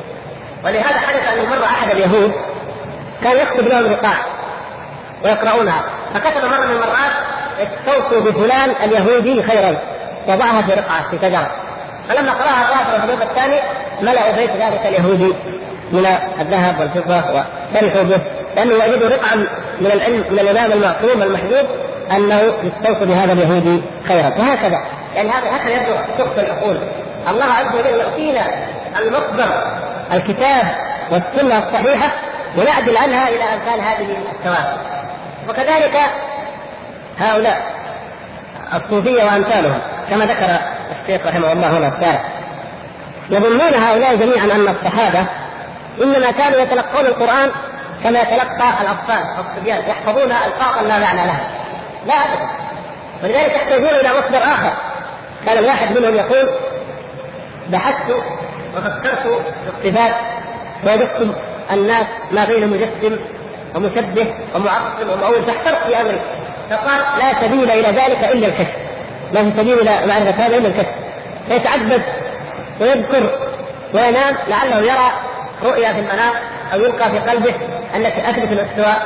ولهذا حدث أن مرة أحد اليهود كان يكتب لهم رقاع ويقرؤونها، فكتب مرة من المرات استوصوا بفلان اليهودي خيرا وضعها في رقعة في شجرة، فلما قرأها الرافضة في اليوم الثاني ملأوا بيت ذلك اليهودي من الذهب والفضة وفرحوا به، لأنه يجد رقعا من العلم من الإمام المعصوم المحجوب أنه يستوصي بهذا اليهودي خيرا. وهكذا يعني هكذا يبدو سقط العقول. الله عز وجل يعطينا المصدر الكتاب والسنة الصحيحة ونعدل عنها إلى أمثال هذه الثواب. وكذلك هؤلاء الصوفية وأمثالهم كما ذكر الشيخ رحمه الله هنا الشارع، يظنون هؤلاء جميعا أن الصحابة إنما كانوا يتلقون القرآن كما يتلقى الأطفال أو الصبيان، يحفظون ألفاظا لا معنى لها. لا أبدا، ولذلك يحتاجون إلى مصدر آخر. كان الواحد منهم يقول بحثت وفكرت في الصفات ووجدت الناس ما بين مجسم ومشبه ومعطل ومؤول، فاحترت في أمري فقال لا سبيل إلى ذلك إلا الكشف، لا سبيل إلى معرفة هذا إلا الكشف. فيتعبد ويذكر وينام لعله يرى رؤيا في المنام أو يلقى في قلبه أنك أثبت الاستواء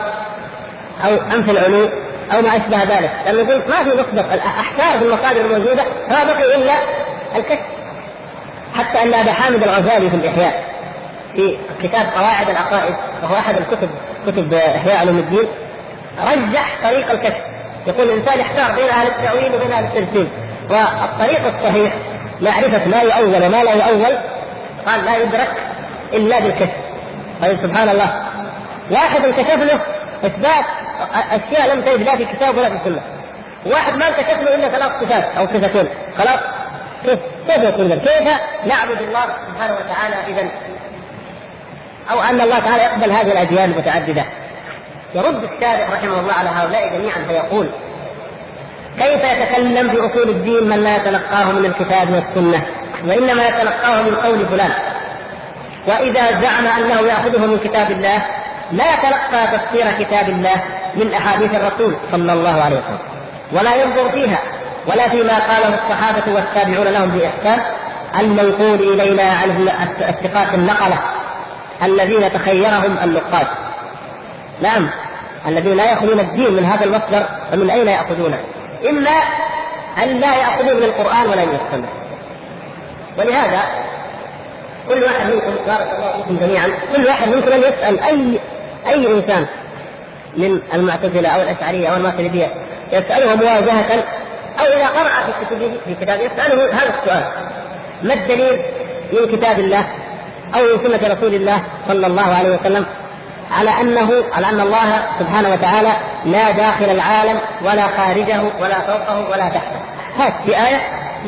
أو أنفي العلو أو ما أشبه ذلك، لأنه يقول ما في مصدر، الأحكام في المصادر الموجودة ما بقي إلا الكشف. حتى أن أبا حامد الغزالي في الإحياء في كتاب قواعد العقائد وهو أحد كتب إحياء علوم الدين رجح طريق الكشف، يقول الإنسان يحتار بين أهل التأويل وبين أهل التجسيم، والطريق الصحيح معرفة ما يؤول وما لا يؤول، قال لا يدرك إلا بالكشف. طيب سبحان الله، واحد انكشف له إثبات أشياء لم تجد لا في الكتاب ولا في السنة، واحد ما انكشف له إلا 3 صفات أو صفتين، خلاص كيف يكون ذلك؟ كيف نعبد الله سبحانه وتعالى إذن؟ أو أن الله تعالى يقبل هذه الأديان المتعددة؟ يرد الشارع رحمه الله على هؤلاء جميعا فيقول كيف يتكلم في أصول الدين من لا يتلقاه من الكتاب والسنة وإنما يتلقاه من قول فلان؟ وإذا زعم أنه يأخذه من كتاب الله لا يتلقى تفسير كتاب الله من أحاديث الرسول صلى الله عليه وسلم ولا ينظر فيها ولا فيما قاله الصحابة والتابعون لهم بإحسان المنقول إلينا عن الثقات النقلة الذين تخيرهم النقاد. نعم، الذين لا يأخذون الدين من هذا المصدر، فمن أين يأخذونه؟ إما أن لا يأخذون من القرآن ولا من السنة. ولهذا كل واحد منكم بارك الله فيكم جميعا، كل واحد منكم أن يسأل أي إنسان من المعتزلة أو الأشعرية أو الماتريدية يسأله مواجهة أو إذا قرأ في كتاب يسأله هذا السؤال: ما الدليل من كتاب الله أو من سنة رسول الله صلى الله عليه وسلم على أن الله سبحانه وتعالى لا داخل العالم ولا خارجه ولا فوقه ولا تحته؟ هات بآية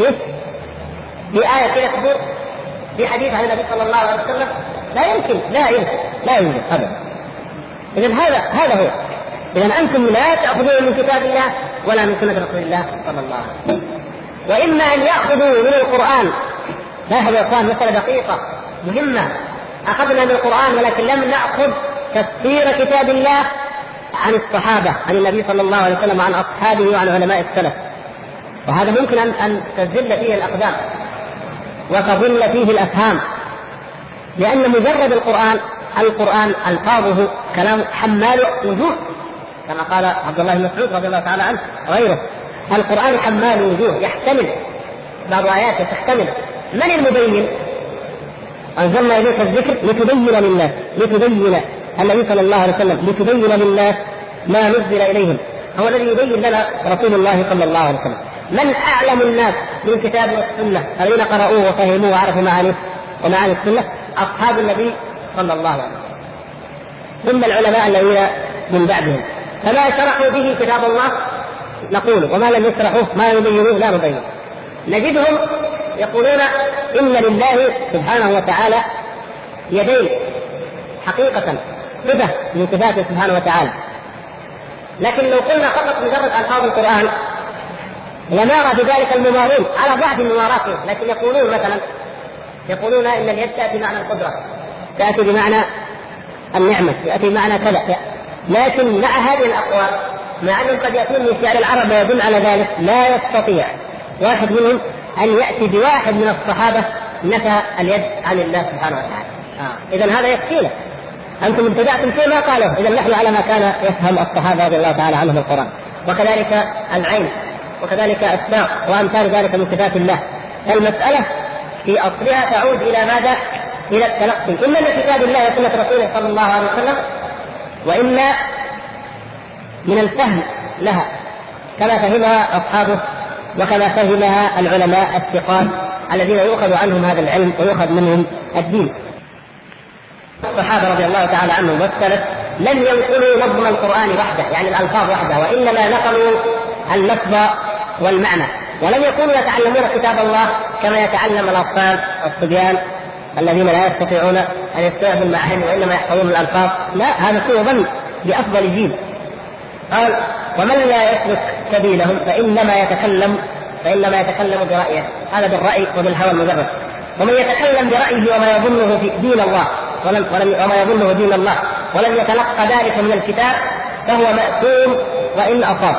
كده تقول في حديث عن النبي صلى الله عليه وسلم؟ لا يمكن أبدا. إذن هذا هو. إذن أنتم لا تأخذون من كتاب الله ولا من سنة رسول الله صلى الله عليه وسلم، وإما أن يأخذوا من القرآن. لاحظوا يا إخوان مسألة دقيقة مهمة، أخذنا من القرآن ولكن لم نأخذ تفسير كتاب الله عن الصحابة عن النبي صلى الله عليه وسلم وعن أصحابه وعن علماء السلف، وهذا ممكن أن تزل فيه الأقدام وتضل فيه الأفهام، لأن مجرد القرآن ألفاظه كلام حمال وجوه كما قال عبد الله بن مسعود رضي الله تعالى عنه وغيره. القرآن حمال وجوه، يحتمل بعض آياته تحتمل. من المبين؟ أنزلنا إليك الذكر لتبين للناس، لتبين النبي صلى الله عليه وسلم لتبين للناس ما نزل إليهم، هو الذي يبين لنا رسول الله صلى الله عليه وسلم. من أعلم الناس بالكتاب والسنة الذين قرأوه وفهموه وعرفوا معانيه ومعاني السنة؟ أصحاب النبي صلى الله عليه وسلم، ثم العلماء الذين من بعدهم. فما شرحوا به كتاب الله نقول، وما لم يشرحوه ما يبينوه لا نبين. نجدهم يقولون إن لله سبحانه وتعالى يدين حقيقة، صفة من صفاته سبحانه وتعالى، لكن لو قلنا فقط مجرد ألفاظ القرآن لنرى بذلك الممارون على ضعف مماراتهم. لكن يقولون إن اليد تأتي بمعنى القدرة، تأتي بمعنى النعمة، تأتي بمعنى كذا. لكن مع هذه الأقوال، مع أنهم قد يأتون من شعر العرب ويدل على ذلك، لا يستطيع واحد منهم أن يأتي بواحد من الصحابة نفى اليد عن الله سبحانه وتعالى. إذن هذا يكفينا، أنتم ابتدعتم فيما قالوا، إذن نحن على ما كان يفهم الصحابة رضي الله تعالى عنهم القرآن. وكذلك العين، وكذلك الساق، وأمثال ذلك من صفات الله. المسألة في أصلها تعود إلى ماذا؟ إلى التلقي، إما من كتاب الله وسنة رسوله صلى الله عليه وسلم، وإما من الفهم لها كما فهمها أصحابه وكما فهمها العلماء الثقات الذين يؤخذ عنهم هذا العلم ويؤخذ منهم الدين. الصحابة رضي الله تعالى عنهم والسلف لم ينقلوا نظم القرآن وحده، يعني الألفاظ وحده، وإنما نقلوا اللفظ والمعنى، ولم يكونوا يتعلمون كتاب الله كما يتعلم الأطفال الصبيان الذين لا يستطيعون أن يستوعبوا المعاني وإنما يحفظون الألفاظ. لا، هذا سوء ظن بأفضل جيل. قال: ومن لا يسلك سبيلهم فإنما يتكلم برأيه، هذا بالرأي وبالهوى المجرد. ومن يتكلم برأيه وما يظنه في دين الله وما يظنه دين الله ولم يتلقى ذلك من الكتاب فهو مأثوم وإن أصاب.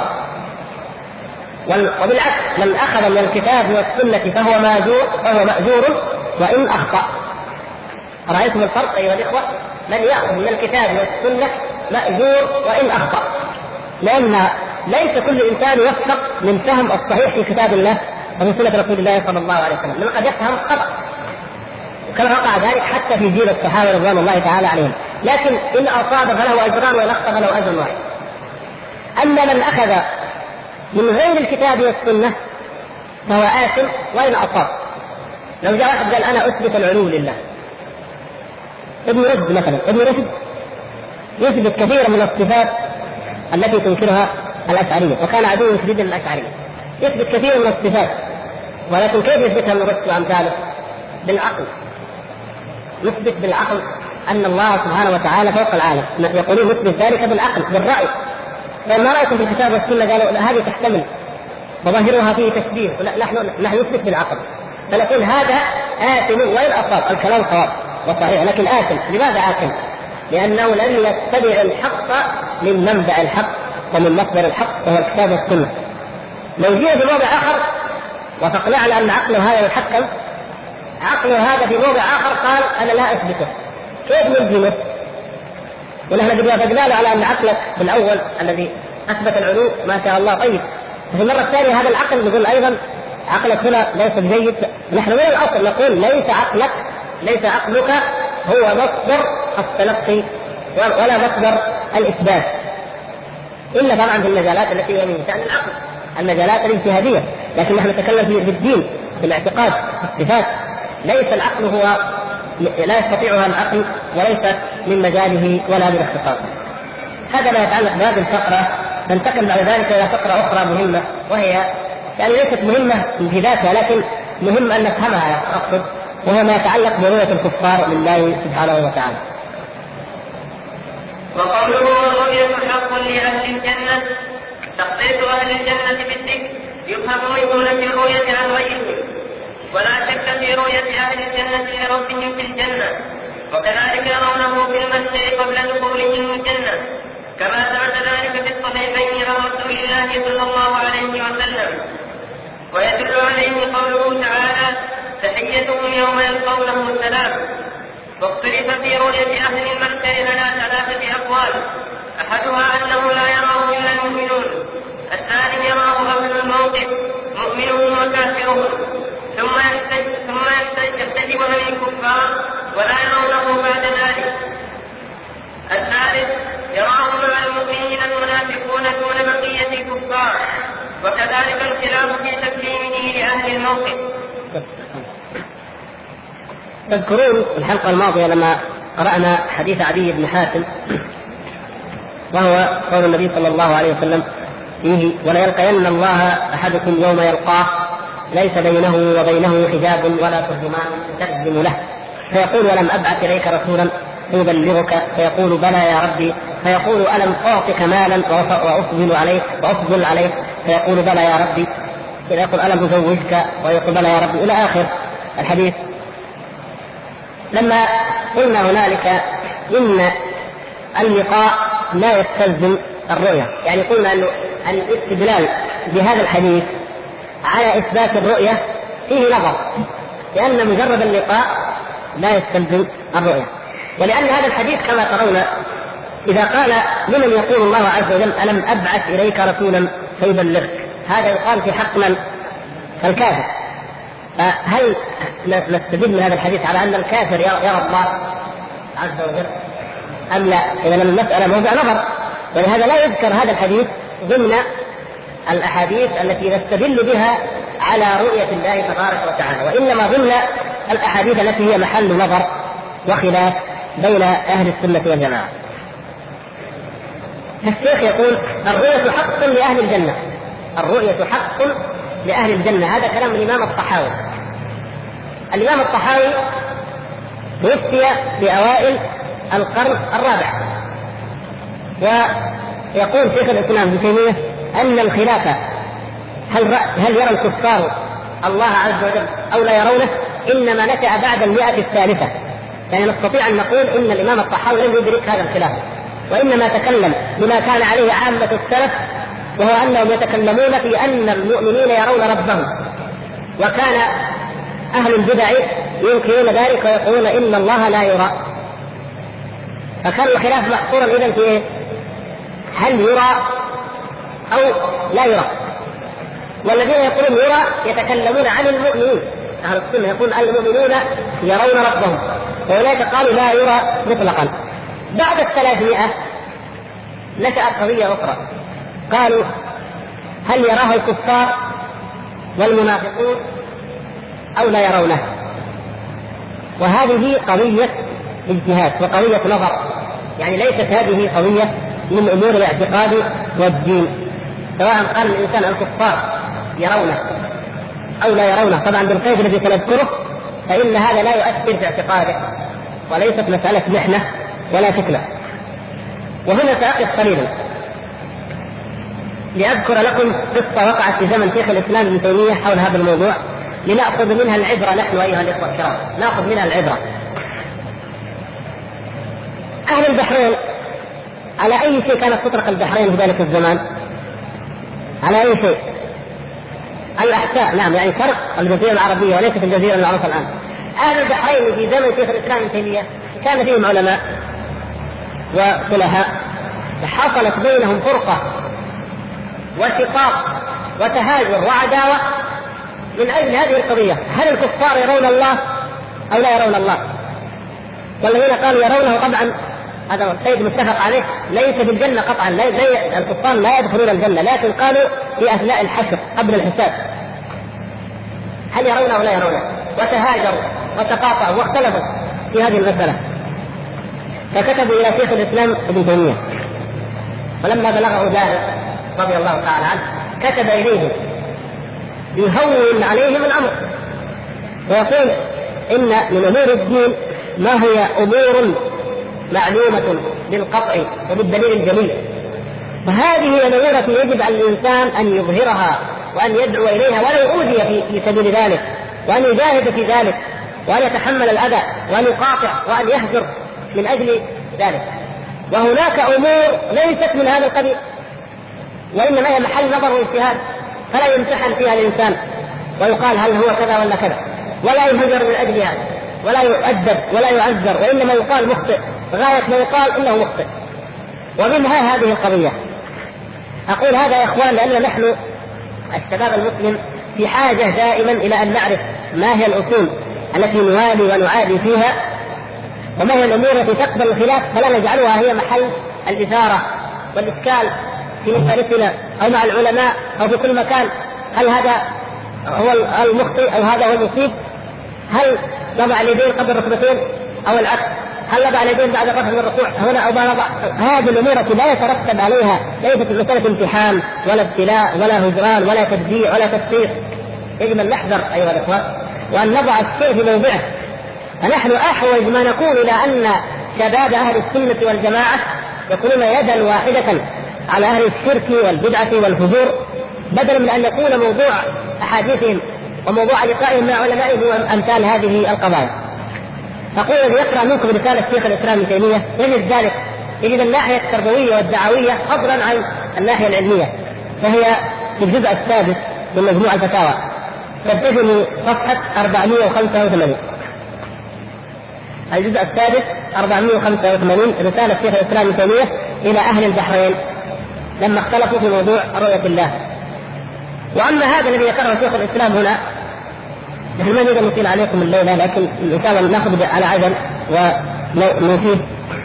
وبالعكس، من أخذ من الكتاب والسنة فهو مأجور وإن أخطأ. رأيتم الفرق أيها الإخوة؟ من يأخذ من الكتاب والسنة مأجور وإن أخطأ، لأن ليس كل إنسان يوفق من فهم الصحيح في كتاب الله وفي سنة رسول الله صلى الله عليه وسلم، من قد يفهم خطأ، كما وقع ذلك حتى في جيل الصحابة رضوان الله تعالى عليهم. لكن إن أصاب فله أجران وإن أخطأ فله أجر واحد. أما من أخذ من غير الكتاب والسنة فهو آثم وإن أصاب. لو جاء واحد قال: أنا أثبت العلو لله، ابن رشد مثلا، ابن رشد يثبت كثير من الصفات التي تنكرها الأشعرية، وكان عدو شديد للأشعرية، يثبت كثير من الصفات، ولكن كيف يثبتها ابن رشد وأمثاله؟ بالعقل. يثبت بالعقل أن الله سبحانه وتعالى فوق العالم، يقولون نثبت ذلك بالعقل بالرأي. فما رأيكم في الكتاب والسنة قالوا هذه تحتمل وظاهرها فيه تشبيه، نحن نثبت بالعقل. فلكن هذا آثم وإن أصاب، الكلام صواب وصحيح، لكن آثم. لماذا آثم؟ لأنه لم يتبع الحق من منبع الحق ومن مصدر الحق وهو الكتاب والسنة. لو جينا في موضع آخر وفقنا على أن عقله هذا يتحكم، عقله هذا في موضع آخر قال أنا لا أثبته، كيف نلزمه؟ ونحن قد وافقنا له على أن عقلك بالأول الذي أثبت العلو ما شاء الله طيب، وفي المرة الثانية هذا العقل نقول أيضا عقلك هنا ليس جيد. نحن من الأصل نقول ليس عقلك هو مصدر التلقي ولا مصدر الإثبات، إلا طبعا في المجالات التي هي من شأن العقل، المجالات الاجتهادية. لكن نحن نتكلم في الدين، في الاعتقاد، في الصفات. ليس العقل هو لا يستطيعها العقل، وليس من مجاله ولا من اختصاصه. هذا ما يتعلق بهذه الفقرة. ننتقل بعد ذلك إلى فقرة أخرى مهمة، وهي يعني ليست مهمة في ذاتها لكن مهم أن نفهمها أقصد، وهو ما يتعلق برؤية الكفار لله سبحانه وتعالى. وقوله والرؤية حق لأهل الجنة، تخصيص أهل الجنة بالذكر يفهم من دون الرؤية عن غيرهم، ولا شك في رؤية أهل الجنة لربهم في الجنة، وكذلك يرونه في المسجد قبل دخولهم الجنة، كما ثبت ذلك في الصحيحين عن رسول الله صلى الله عليه وسلم. ويدل عليه قوله تعالى: تحيتهم يوم يلقونه السلام. واختلف في رؤية أهل المحشر على 3 أقوال، أحدها أنه لا يراه إلا المؤمنون، الثاني يراه أهل الموقف مؤمنهم وكافرهم، ثم يحتجب عن الكفار ولا يرونه بعد ذلك، الثالث تذكرون الحلقة الماضية لما قرأنا حديث عدي بن حاتم، وهو قول النبي صلى الله عليه وسلم فيه: ولا يلقين الله أحدكم يوم يلقاه ليس بينه وبينه حجاب ولا ترجمان يترجم له، فيقول: ولم أبعث إليك رسولا فيبلغك؟ فيقول: بلى يا ربي. فيقول: ألم أعطك مالا وأفضل عليك؟ فيقول: بلى يا ربي. فيقول: ألم أزوجك؟ ويقول: بلى يا ربي، إلى آخر الحديث. لما قلنا هنالك إن اللقاء لا يستلزم الرؤية، يعني قلنا أن الاستدلال بهذا الحديث على إثبات الرؤية فيه نظر، لأن مجرد اللقاء لا يستلزم الرؤية، ولأن هذا الحديث كما ترون إذا قال لمن يقول الله عز وجل: ألم أبعث إليك رسولا فيبلغك، هذا يقال في حق من؟ الكافر. فهل نستدل من هذا الحديث على أن الكافر يرى الله عز وجل أم لا؟ إذا المسألة موضع نظر، ولهذا لا يذكر هذا الحديث ضمن الأحاديث التي نستدل بها على رؤية الله تبارك وتعالى، وإنما ضمن الأحاديث التي هي محل نظر وخلاف بين أهل السنة والجماعة. الشيخ يقول: الرؤية حق لأهل الجنة، الرؤية حق لأهل الجنة. هذا كلام الإمام الطحاوي. الإمام الطحاوي توفي في أوائل القرن الرابع، ويقول شيخ الإسلام ابن تيمية أن الخلافة هل يرى الكفار الله عز وجل أو لا يرونه إنما نشأ بعد 100 يعني نستطيع أن نقول إن الإمام الطحاوي لم يدرك هذا الخلاف، وإنما تكلم بما كان عليه عامة السلف، وهو أنهم يتكلمون في أن المؤمنين يرون ربهم، وكان أهل البدع ينكرون ذلك ويقولون إن الله لا يرى. فكان الخلاف محصورا إذن في إيه؟ هل يرى أو لا يرى؟ والذين يقولون يرى يتكلمون عن المؤمنين، أهل السنة يقول المؤمنون يرون ربهم، وأولئك قالوا لا يرى مطلقا. بعد 300 نشأت قضية أخرى، قالوا هل يراه الكفار والمنافقون أو لا يرونه؟ وهذه قضية اجتهاد وقضية نظر، يعني ليست هذه قضية من أمور الاعتقاد والدين، سواء قال الإنسان الكفار يرونه أو لا يرونه. طبعا بالقيد الذي سنذكره فإن هذا لا يؤثر في اعتقاده، وليست مسألة محنة ولا فتنة. وهنا سأقف قليلا لأذكر لكم قصة وقعت في زمن شيخ الإسلام ابن تيمية حول هذا الموضوع، لنأخذ منها العبرة نحن أيها الإخوة الكرام، نأخذ منها العبرة. أهل البحرين على أي شيء كانت تطرق البحرين في ذلك الزمان؟ على أي شيء؟ الأحساء، نعم، يعني فرق الجزيرة العربية وليست الجزيرة المعروفة الآن. أهل البحرين في زمن شيخ الإسلام ابن تيمية كان فيهم علماء وصلحاء، حصلت بينهم فرقة وشقاق وتهاجر وعداوة من أجل هذه القضية: هل الكفار يرون الله أو لا يرون الله؟ والذين قالوا يرونه طبعا هذا القيد متفق عليه، ليس في الجنة قطعا، الكفار لا يدخلون الجنة، لكن قالوا في أثناء الحشر قبل الحساب هل يرونه أو لا يرونه، وتهاجروا وتقاطعوا واختلفوا في هذه المسألة. فكتبوا إلى شيخ الإسلام ابن تيمية، ولما بلغه ذلك رضي الله تعالى عنه كتب إليهم يهون عليهم الأمر، ويقول إن من أمور الدين ما هي أمور معلومة بالقطع وبالدليل الجليل، فهذه هي الأمور التي يجب على الإنسان أن يظهرها وأن يدعو إليها ولو أوذي في سبيل ذلك، وأن يجاهد في ذلك، وأن يتحمل الأذى، وأن يقاطع، وأن يهجر من أجل ذلك. وهناك أمور ليست من هذا القبيل، وإنما هي محل نظر واجتهاد، فلا يمتحن فيها الإنسان ويقال هل هو كذا ولا كذا، ولا يهجر من أجل هذا، ولا يؤدب ولا يعذر، وإنما يقال مخطئ غاية ما يقال إنه مخطئ. ومنها هذه القضية. أقول هذا يا إخوان لأن نحن الشباب المسلم في حاجة دائما إلى أن نعرف ما هي الأصول التي نوالي ونعادي فيها، وما هي الأمور التي تقبل الخلاف فلا نجعلها هي محل الإثارة والإشكال في مسألتنا أو مع العلماء أو في كل مكان. هل هذا هو المخطئ أو هذا هو المصيب؟ هل نضع اليدين قبل الركبتين أو العكس؟ هل نضع اليدين بعد الرفع من الركوع هنا أو ما نضع؟ هذه الأمور التي لا يترتب عليها ليست مسألة امتحان ولا ابتلاء ولا هجران ولا تبديع ولا تفسير. يجب أن نحذر أيها الإخوة وأن نضع الشيء في موضعه. فنحن أحوج ما نكون إلى أن شباب أهل السنة والجماعة يكونون يدا واحدة على أهل الشرك والبدعة والفجور، بدلا من أن يكون موضوع أحاديثهم وموضوع لقائهم مع علمائهم وأمثال هذه القضايا. أقول الذي يقرأ منكم رسالة شيخ الإسلام ابن تيمية يجد ذلك، يجد الناحية التربوية والدعوية فضلا عن الناحية العلمية، فهي في الجزء السادس من مجموع الفتاوى، تبتدئ صفحة 485. الجزء السادس 485 رسالة شيخ الإسلام ابن تيمية إلى أهل البحرين لما اختلفوا في موضوع رؤية الله. وأما هذا الذي ذكره شيخ الإسلام هنا، نحن ما نريد أن نطيل عليكم الليلة، لكن إن شاء الله نأخذ على عجل ونفيد.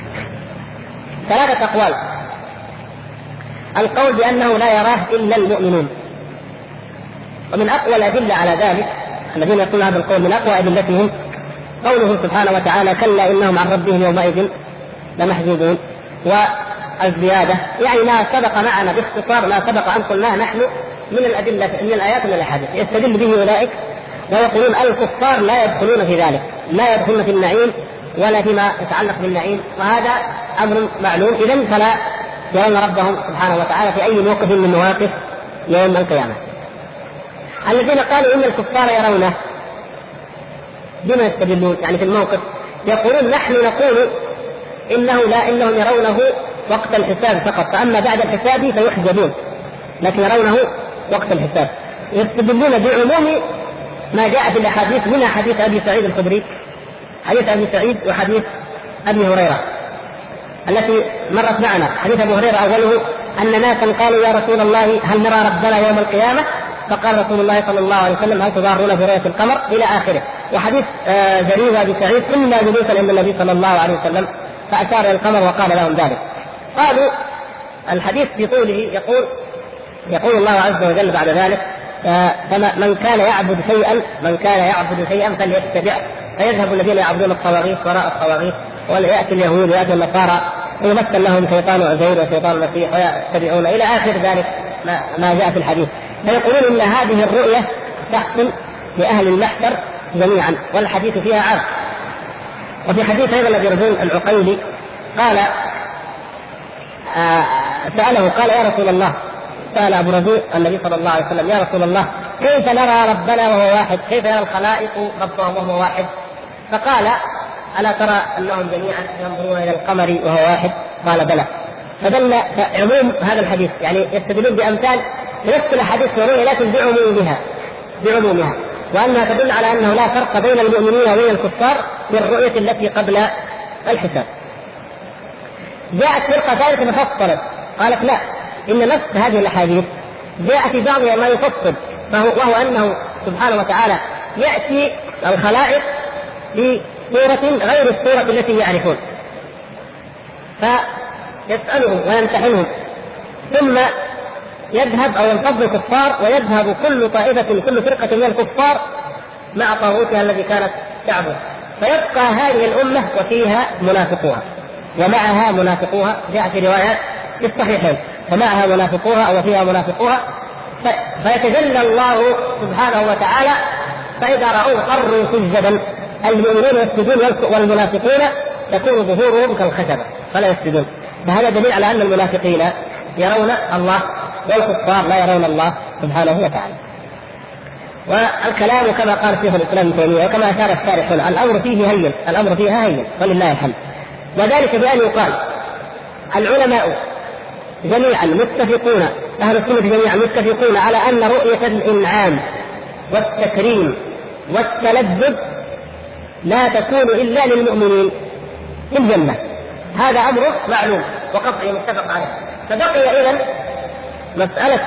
3 أقوال. القول بأنه لا يراه إلا المؤمنون، ومن أقوى الأدلة على ذلك الذين يقولون هذا القول من أقوى أدلتهم قوله سبحانه وتعالى: كلا إنهم عن ربهم يومئذ لمحجوبون. والزيادة يعني ما سبق معنا باختصار، ما سبق أن قلناه نحن من الأدلة من الآيات من الأحاديث، يستدل به أولئك ويقولون الكفار لا يدخلون في ذلك، لا يدخلون في النعيم ولا فيما يتعلق بالنعيم، وهذا أمر معلوم. إذن فلا يرون ربهم سبحانه وتعالى في أي موقف من مواقف يوم القيامة. الذين قالوا إن الكفار يرونه بما يستدلون؟ يعني في الموقف يقولون نحن نقول إنهم يرونه وقت الحساب فقط، فأما بعد الحساب فيحجبون، لكن يرونه وقت الحساب. يستدلون بعموم ما جاء في الأحاديث، منها حديث أبي سعيد الخدري، حديث أبي سعيد وحديث أبي هريرة التي مرت معنا. حديث أبي هريرة أوله أن ناسا قالوا: يا رسول الله هل نرى ربنا يوم القيامة؟ فقال رسول الله صلى الله عليه وسلم: هل تضارون برؤية القمر؟ إلى آخره. وحديث جرير أبي سعيد: كنا جلوسا عند النبي صلى الله عليه وسلم فأشار إلى القمر وقال لهم ذلك. قالوا الحديث في طوله يقول الله عز وجل بعد ذلك: من كان يعبد شيئا فليتبع، فيذهب الذين يعبدون الطواغيت وراء الطواغيت، ويأتي اليهود ويأتي النصارى ويمثل لهم شيطان عزير وشيطان المسيح ويتبعون إلى آخر ذلك ما جاء في الحديث. فيقولون إن هذه الرؤية تحصل لأهل المحشر جميعا والحديث فيها عام. وفي حديث أيضا أبي رزين العقيلي قال سأله قال: يا رسول الله، سأل أبو رزين النبي صلى الله عليه وسلم: يا رسول الله كيف نرى ربنا وهو واحد؟ كيف يرى الخلائق ربهم وهو واحد؟ فقال: ألا ترى أنهم جميعا ينظرون إلى القمر وهو واحد؟ قال: بلى. فدل عموم هذا الحديث، يعني يستدلون بأمثال نفس الأحاديث الرؤيا لكن بعمومها، وأنها تدل على أنه لا فرق بين المؤمنين وبين الكفار في الرؤية التي قبل الحساب. جاءت فرقة ثالثة فصلت قالت: لا، إن نفس هذه الأحاديث جاء في بعضها ما يفصل، وهو أنه سبحانه وتعالى يأتي الخلائق بصورة غير الصورة التي يعرفون، فيسألهم ويمتحنهم، ثم يذهب أو ينفض الكفار ويذهب كل طائفة كل فرقة من الكفار مع طاغوتها الذي كانت تعبد، فيبقى هذه الأمة وفيها منافقوها ومعها منافقوها. جاء في روايات في الصحيحين: فمعها منافقوها أو فيها منافقوها. فيتجلى الله سبحانه وتعالى فإذا رأوه خروا سجدا، المؤمنون يسجدون والمنافقون يكون ظهورهم كالخشبة فلا يسجدون. فهذا دليل على أن المنافقين يرون الله والكفار لا يرون الله سبحانه وتعالى. والكلام كما قال شيخ الإسلام ابن تيمية وكما أشار الشارحون الأمر فيها هين ولله الحمد، وذلك بأن يقال العلماء جميعا متفقون، أهل السنة جميعا متفقون على أن رؤية الإنعام والتكريم والتلذذ لا تكون إلا للمؤمنين في الجنة. هذا أمر معلوم وقطعي متفق عليه. فبقي إذن مسألة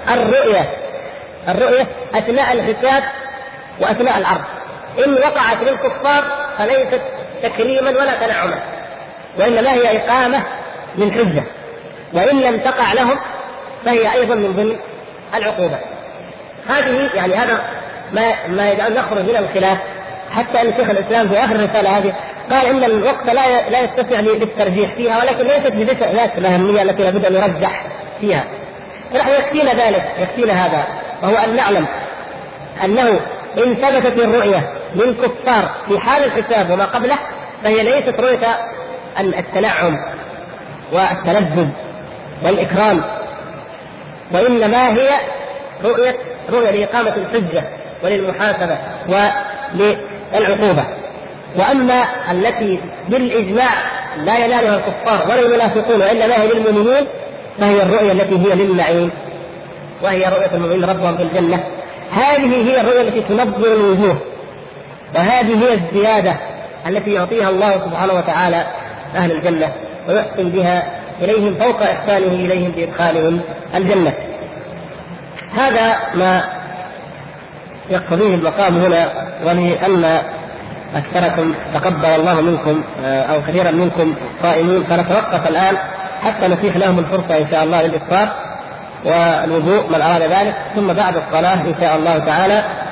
الرؤية أثناء الحساب وأثناء العرض. إن وقعت للكفار فليست تكريما ولا تنعما، وإنما هي إقامة من حجة، وإن لم تقع لهم فهي أيضا من ضمن العقوبة. هذه يعني هذا ما يجعل نخرج من الخلاف حتى أن شيخ الإسلام في آخر الرسالة هذه قال إن الوقت لا يتسع للترجيح فيها، ولكن ليست بذات الأهمية التي لابد أن نرجح فيها. ونحن يكفينا ذلك، يكفينا هذا، وهو أن نعلم أنه إن ثبتت الرؤية للكفار في حال الحساب وما قبله فهي ليست رؤية التنعم والتلذذ والإكرام، وإنما هي رؤية لإقامة الحجة وللمحاسبة وللعقوبة. وأما التي بالإجماع لا ينالها الكفار ولا المنافقون وإنما هي للمؤمنين فهي الرؤية التي هي للنعيم، وهي رؤية المؤمنين ربهم في الجنة. هذه هي الرؤية التي تنظر الوجوه، وهذه هي الزيادة التي يعطيها الله سبحانه وتعالى أهل الجنة ويحسن بها إليهم فوق إحسانه إليهم بإدخالهم الجنة. هذا ما يقتضيه المقام هنا، ولأن أكثركم تقبل الله منكم أو كثيرا منكم صائمين، فنتوقف الآن حتى نتيح لهم الفرصة إن شاء الله للإفطار والوضوء من أراد ذلك، ثم بعد الصلاة إن شاء الله تعالى